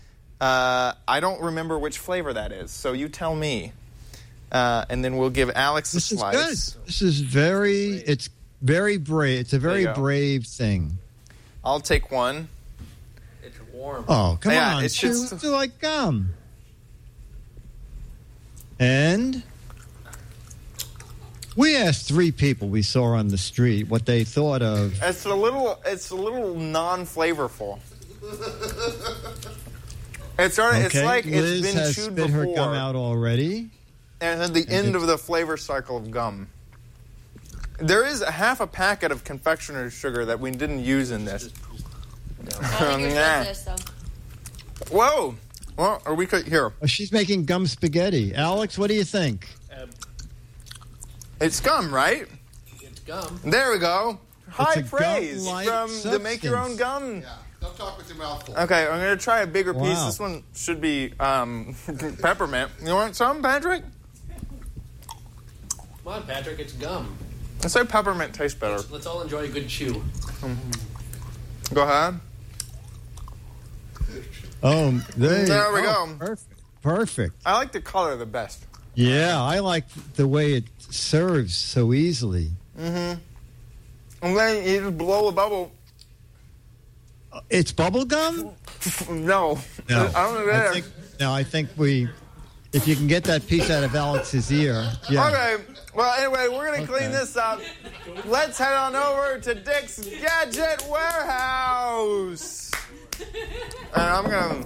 I don't remember which flavor that is, so you tell me. And then we'll give Alex a slice. Is good. This is it's very brave. It's a very brave thing. I'll take one. It's warm. Oh, come on. It's just like gum. And we asked 3 people we saw on the street what they thought of. It's a little non-flavorful. It's like Liz it's been has chewed spit before. her gum out already. And at the end of the flavor cycle of gum. There is a half a packet of confectioner's sugar that we didn't use in this. Whoa! Well, are we here? Oh, she's making gum spaghetti. Alex, what do you think? It's gum, right? It's gum. There we go. High praise gum-like from the substance. Make Your Own Gum. Yeah, don't talk with your mouth full. Okay, I'm going to try a bigger piece. Wow. This one should be peppermint. You want some, Patrick? Come on, Patrick, it's gum. Let's say peppermint tastes better. Let's all enjoy a good chew. Go ahead. Oh, there we go. Perfect. I like the color the best. Yeah, I like the way it serves so easily. Mm-hmm. And then you just blow a bubble. It's bubble gum? No. I don't know. I think if you can get that piece out of Alex's ear. Yeah. Okay. Well, anyway, we're going to clean this up. Let's head on over to Dick's Gadget Warehouse. And I'm going to...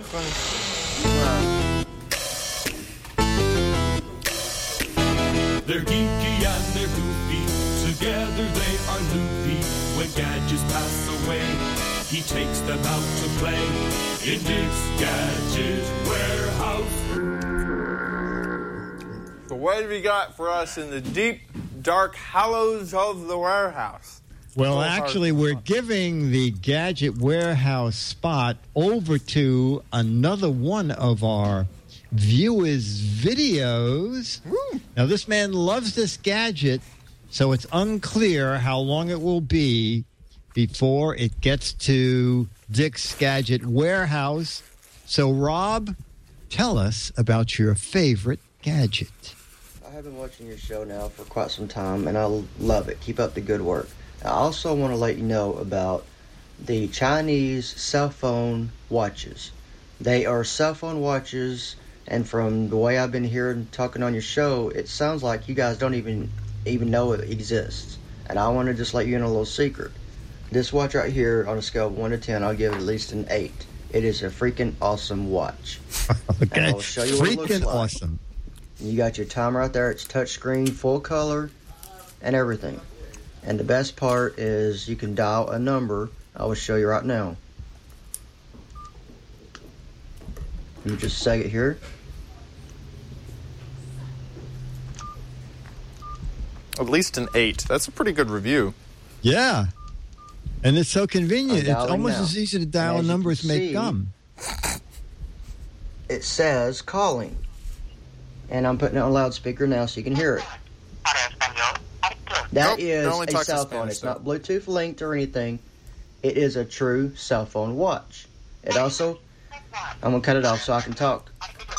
They're geeky and they're goofy. Together they are loopy. When gadgets pass away, he takes them out to play in Dick's Gadget Warehouse. what have you got for us in the deep, dark hollows of the warehouse? Well, actually, we're giving the Gadget Warehouse spot over to another one of our viewers' videos. Woo. Now, this man loves this gadget, so it's unclear how long it will be before it gets to Dick's Gadget Warehouse. So, Rob, tell us about your favorite gadget. I have been watching your show now for quite some time, and I love it. Keep up the good work. I also want to let you know about the Chinese cell phone watches. They are cell phone watches, and from the way I've been hearing talking on your show, it sounds like you guys don't even know it exists. And I want to just let you in a little secret. This watch right here, on a scale of 1 to 10, I'll give it at least an 8. It is a freaking awesome watch. Okay, and I'll show you what it looks freaking like. awesome. You got your timer right there. It's touchscreen, full color, and everything. And the best part is you can dial a number. I will show you right now. You just say it here. At least an 8. That's a pretty good review. Yeah. And it's so convenient. It's dialing almost now. as easy to dial a As you number as can make see, gum. It says calling. And I'm putting it on loudspeaker now so you can hear it. That is it only a talks in cell Spanish, phone. It's though. not Bluetooth linked or anything. It is a true cell phone watch. It also... I'm going to cut it off so I can talk.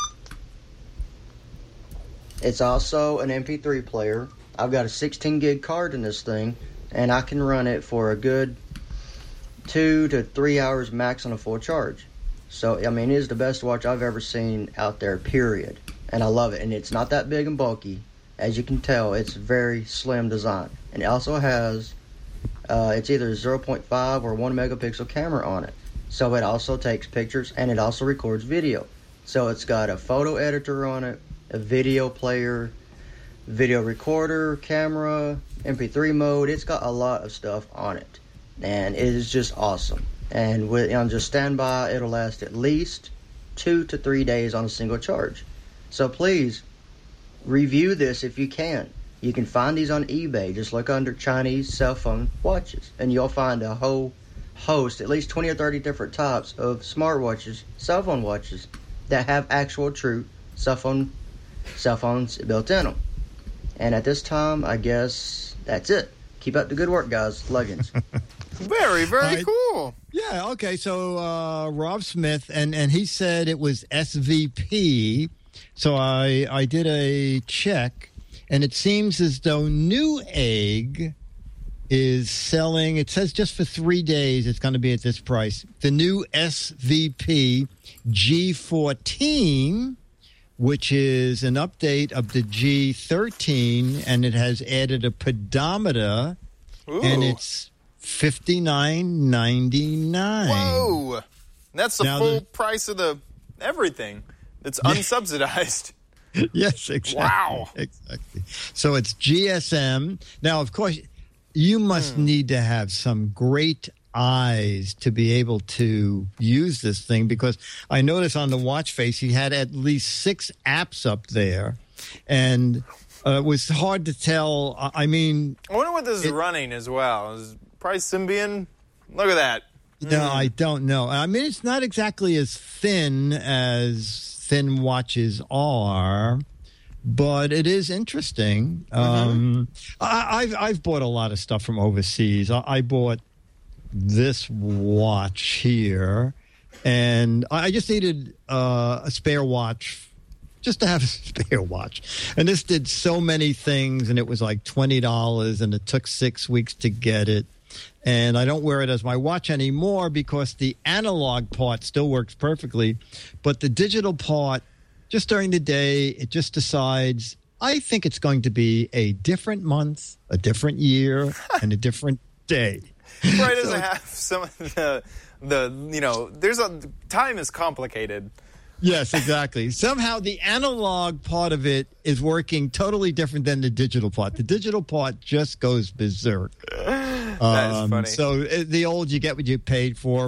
It's also an MP3 player. I've got a 16 gig card in this thing, and I can run it for a good 2 to 3 hours max on a full charge. So, I mean, it is the best watch I've ever seen out there, period. And I love it. And it's not that big and bulky. As you can tell, it's very slim design. And it also has, it's either 0.5 or 1 megapixel camera on it. So it also takes pictures, and it also records video. So it's got a photo editor on it, a video player, video recorder, camera, MP3 mode. It's got a lot of stuff on it. And it is just awesome. And on just standby, it'll last at least 2 to 3 days on a single charge. So please, review this if you can. You can find these on eBay. Just look under Chinese cell phone watches, and you'll find a whole host, at least 20 or 30 different types of smartwatches, cell phone watches, that have actual true cell phones built in them. And at this time, I guess that's it. Keep up the good work, guys. Legends. Very, very cool. Yeah, okay. So Rob Smith, and he said it was SVP. So I did a check, and it seems as though Newegg is selling, it says just for 3 days it's going to be at this price. The new SVP G14, which is an update of the G13, and it has added a pedometer, and it's $59.99. Whoa! That's the Now full price of the everything. It's unsubsidized. Yes, exactly. Wow. Exactly. So it's GSM. Now, of course, you must need to have some great eyes to be able to use this thing, because I noticed on the watch face he had at least 6 apps up there, and it was hard to tell. I mean, I wonder what this is running as well. Is Price Symbian? Look at that. No, I don't know. I mean, it's not exactly as thin as thin watches are, but it is interesting. I've bought a lot of stuff from overseas. I bought this watch here, and I just needed a spare watch, just to have a spare watch. And this did so many things, and it was like $20, and it took 6 weeks to get it. And I don't wear it as my watch anymore because the analog part still works perfectly. But the digital part, just during the day, it just decides, I think it's going to be a different month, a different year, and a different day. Right, doesn't have some of there's time is complicated. Yes, exactly. Somehow the analog part of it is working totally different than the digital part. The digital part just goes berserk. That is funny. So the old, you get what you paid for, but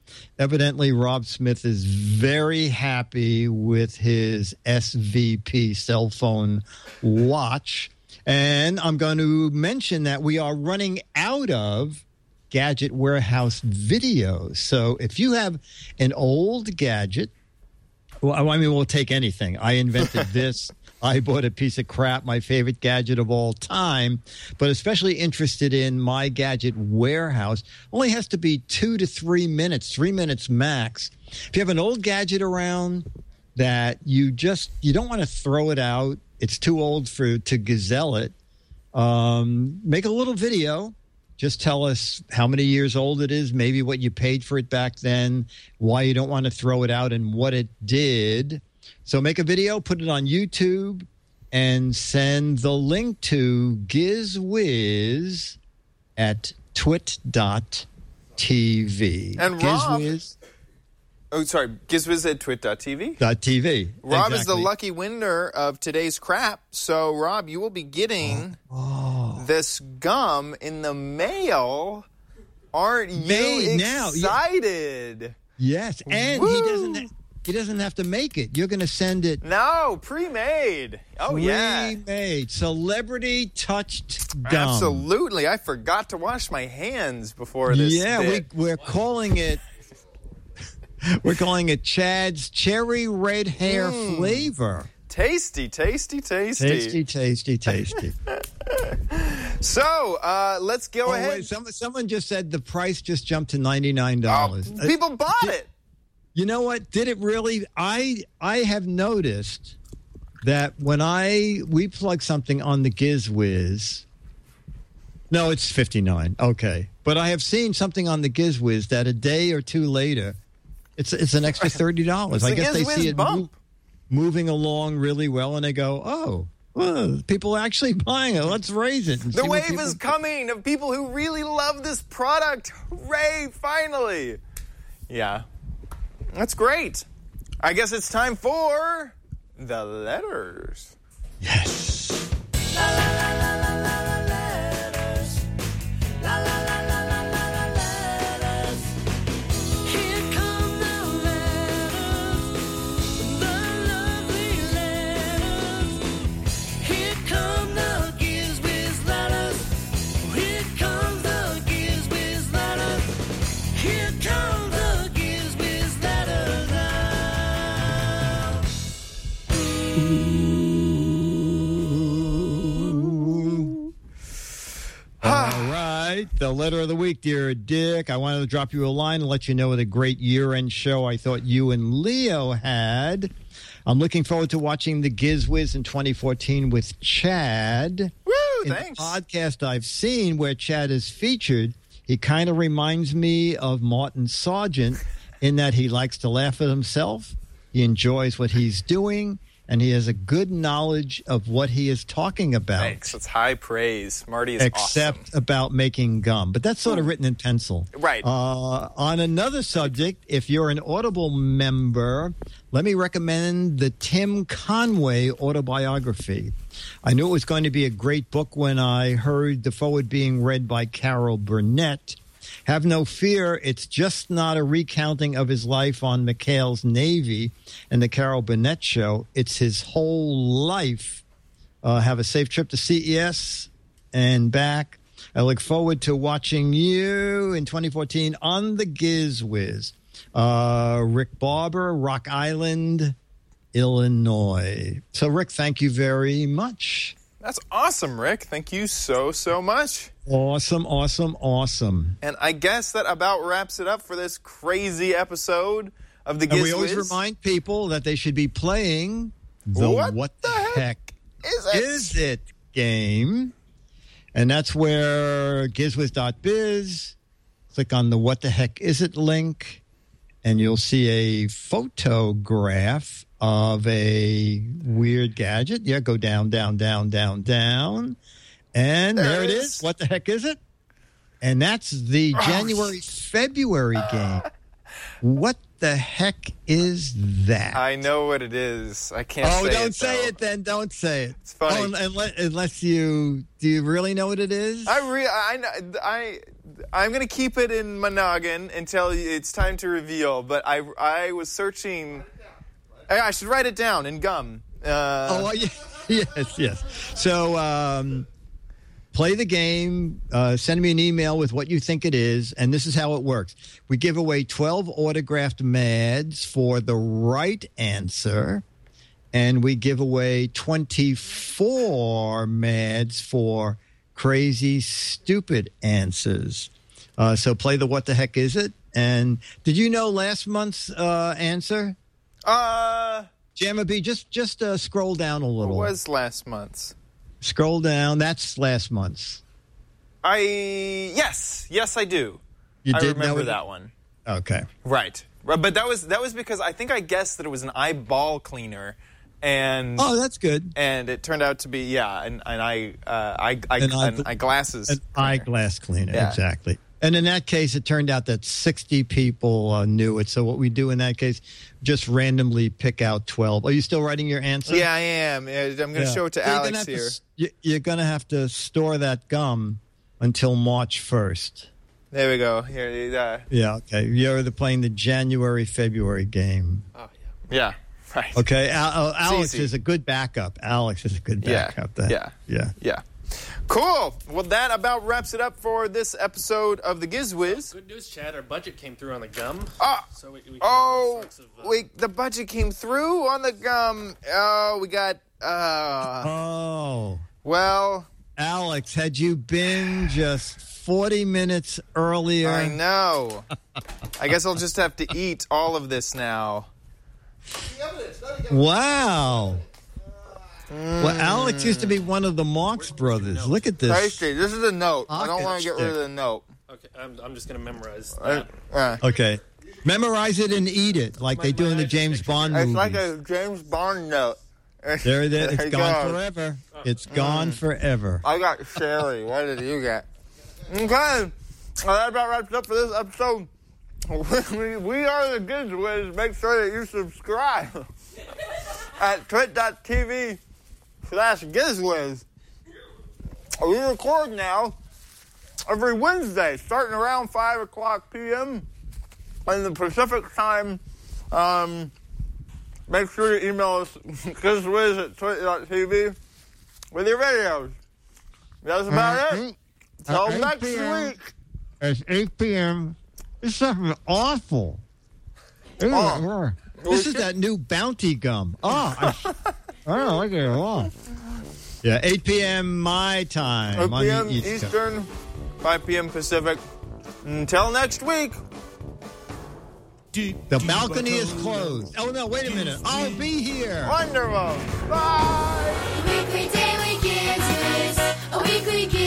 Evidently, Rob Smith is very happy with his SVP cell phone watch. And I'm going to mention that we are running out of Gadget Warehouse videos. So if you have an old gadget, well, I mean, we'll take anything. I invented this. I bought a piece of crap, my favorite gadget of all time, but especially interested in my Gadget Warehouse. Only has to be 2 to 3 minutes, 3 minutes max. If you have an old gadget around that you don't want to throw it out, it's too old to gazelle it, make a little video. Just tell us how many years old it is, maybe what you paid for it back then, why you don't want to throw it out, and what it did. So make a video, put it on YouTube, and send the link to GizWiz at twit.tv. And Rob... Oh, sorry. GizWiz at twit.tv? .tv. Rob is the lucky winner of today's crap. So, Rob, you will be getting this gum in the mail. Aren't you excited? Yes, and he doesn't have to make it. You're going to send it. No, pre-made. Oh, yeah. Pre-made. Celebrity touched gum. Absolutely. I forgot to wash my hands before this. Yeah, we're calling it. We're calling it Chad's Cherry Red Hair Flavor. Tasty, tasty, tasty. Tasty, tasty, tasty. So, let's go ahead. Wait, someone just said the price just jumped to $99. People bought it. You know what? Did it really? I have noticed that when we plug something on the GizWiz, no, it's $59. Okay. But I have seen something on the GizWiz that a day or two later, it's an extra $30. I guess they see it moving along really well, and they go, oh, well, people are actually buying it. Let's raise it. The wave is coming of people who really love this product. Hooray, finally. Yeah. That's great. I guess it's time for the letters. Yes. La la la la la la la letters. La la la la la la la letters. Here come the letters, the lovely letters. Here come the GizWiz letters. Here comes the GizWiz letters. Here comes the GizWiz letters now. All right. The letter of the week, dear Dick. I wanted to drop you a line and let you know what a great year-end show I thought you and Leo had. I'm looking forward to watching the GizWiz in 2014 with Chad. Woo, in thanks. the podcast I've seen where Chad is featured, he kind of reminds me of Martin Sargent in that he likes to laugh at himself. He enjoys what he's doing, and he has a good knowledge of what he is talking about. Thanks. That's high praise. Marty is Except awesome. about making gum. But that's sort of written in pencil. Right. On another subject, if you're an Audible member, let me recommend the Tim Conway autobiography. I knew it was going to be a great book when I heard the foreword being read by Carol Burnett. Have no fear, it's just not a recounting of his life on McHale's Navy and the Carol Burnett Show. It's his whole life. Have a safe trip to CES and back. I look forward to watching you in 2014 on the GizWiz. Rick Barber, Rock Island, Illinois. So, Rick, thank you very much. That's awesome, Rick. Thank you so, so much. Awesome, awesome, awesome. And I guess that about wraps it up for this crazy episode of the GizWiz. And we always remind people that they should be playing the What the Heck Is It game. And that's where GizWiz.biz, click on the What the Heck Is It link, and you'll see a photograph of a weird gadget. Yeah, go down, down, down, down, down. And there it is. What the heck is it? And that's the January-February game. What the heck is that? I know what it is. I can't say it. Oh, don't say it then. Don't say it. It's funny. Unless you... Do you really know what it is? I'm going to keep it in my noggin until it's time to reveal. But I was searching. I should write it down in gum. Yes. So play the game. Send me an email with what you think it is. And this is how it works. We give away 12 autographed Mads for the right answer. And we give away 24 Mads for crazy, stupid answers. So play the what the heck is it? And did you know last month's answer? Jamma B, just scroll down a little. What was last month's? Scroll down. That's last month's. Yes, I do. You I did remember know that one. Okay. Right. But that was because I think I guessed that it was an eyeball cleaner. And that's good. And it turned out to be an eyeglasses. An eyeglass cleaner, Yeah. exactly. And in that case, it turned out that 60 people knew it. So what we do in that case, just randomly pick out 12. Are you still writing your answer? Yeah, I am. I'm going to show it to Alex here. You're going to have to store that gum until March 1st. There we go. Here. Yeah, okay. You're playing the January-February game. Oh, yeah. Right. Okay. Alex is a good backup. Yeah. Cool. Well, that about wraps it up for this episode of the GizWiz. Good news, Chad. Our budget came through on the gum. So we the budget came through on the gum. We got. Well, Alex, had you been just 40 minutes earlier? I know. I guess I'll just have to eat all of this now. Wow. Well, Alex used to be one of the Marx brothers. Look at this. Tasty. This is a note. I don't want to get rid of the note. Okay, I'm just going to memorize that. Okay. Memorize it and eat it like they do in the James Bond movies. It's like a James Bond note. There it is. It's gone forever. It's gone forever. I got sherry. What did you get? Okay. Well, that about wraps it up for this episode. We are the GizWiz. Make sure that you subscribe at twit.tv/GizWiz. We record now every Wednesday, starting around 5 o'clock p.m. in the Pacific time. Make sure you email us, GizWiz@twit.tv, with your videos. That's about it. Till next week. It's 8 p.m. It's something awful. This is that new Bounty gum. I don't like it at all. Yeah, 8 p.m. my time. 8 p.m. Eastern, 5 p.m. Pacific. Until next week. The balcony is closed. Oh, no, wait a minute. I'll be here. Wonderful. Bye. Weekly daily GizWiz. A weekly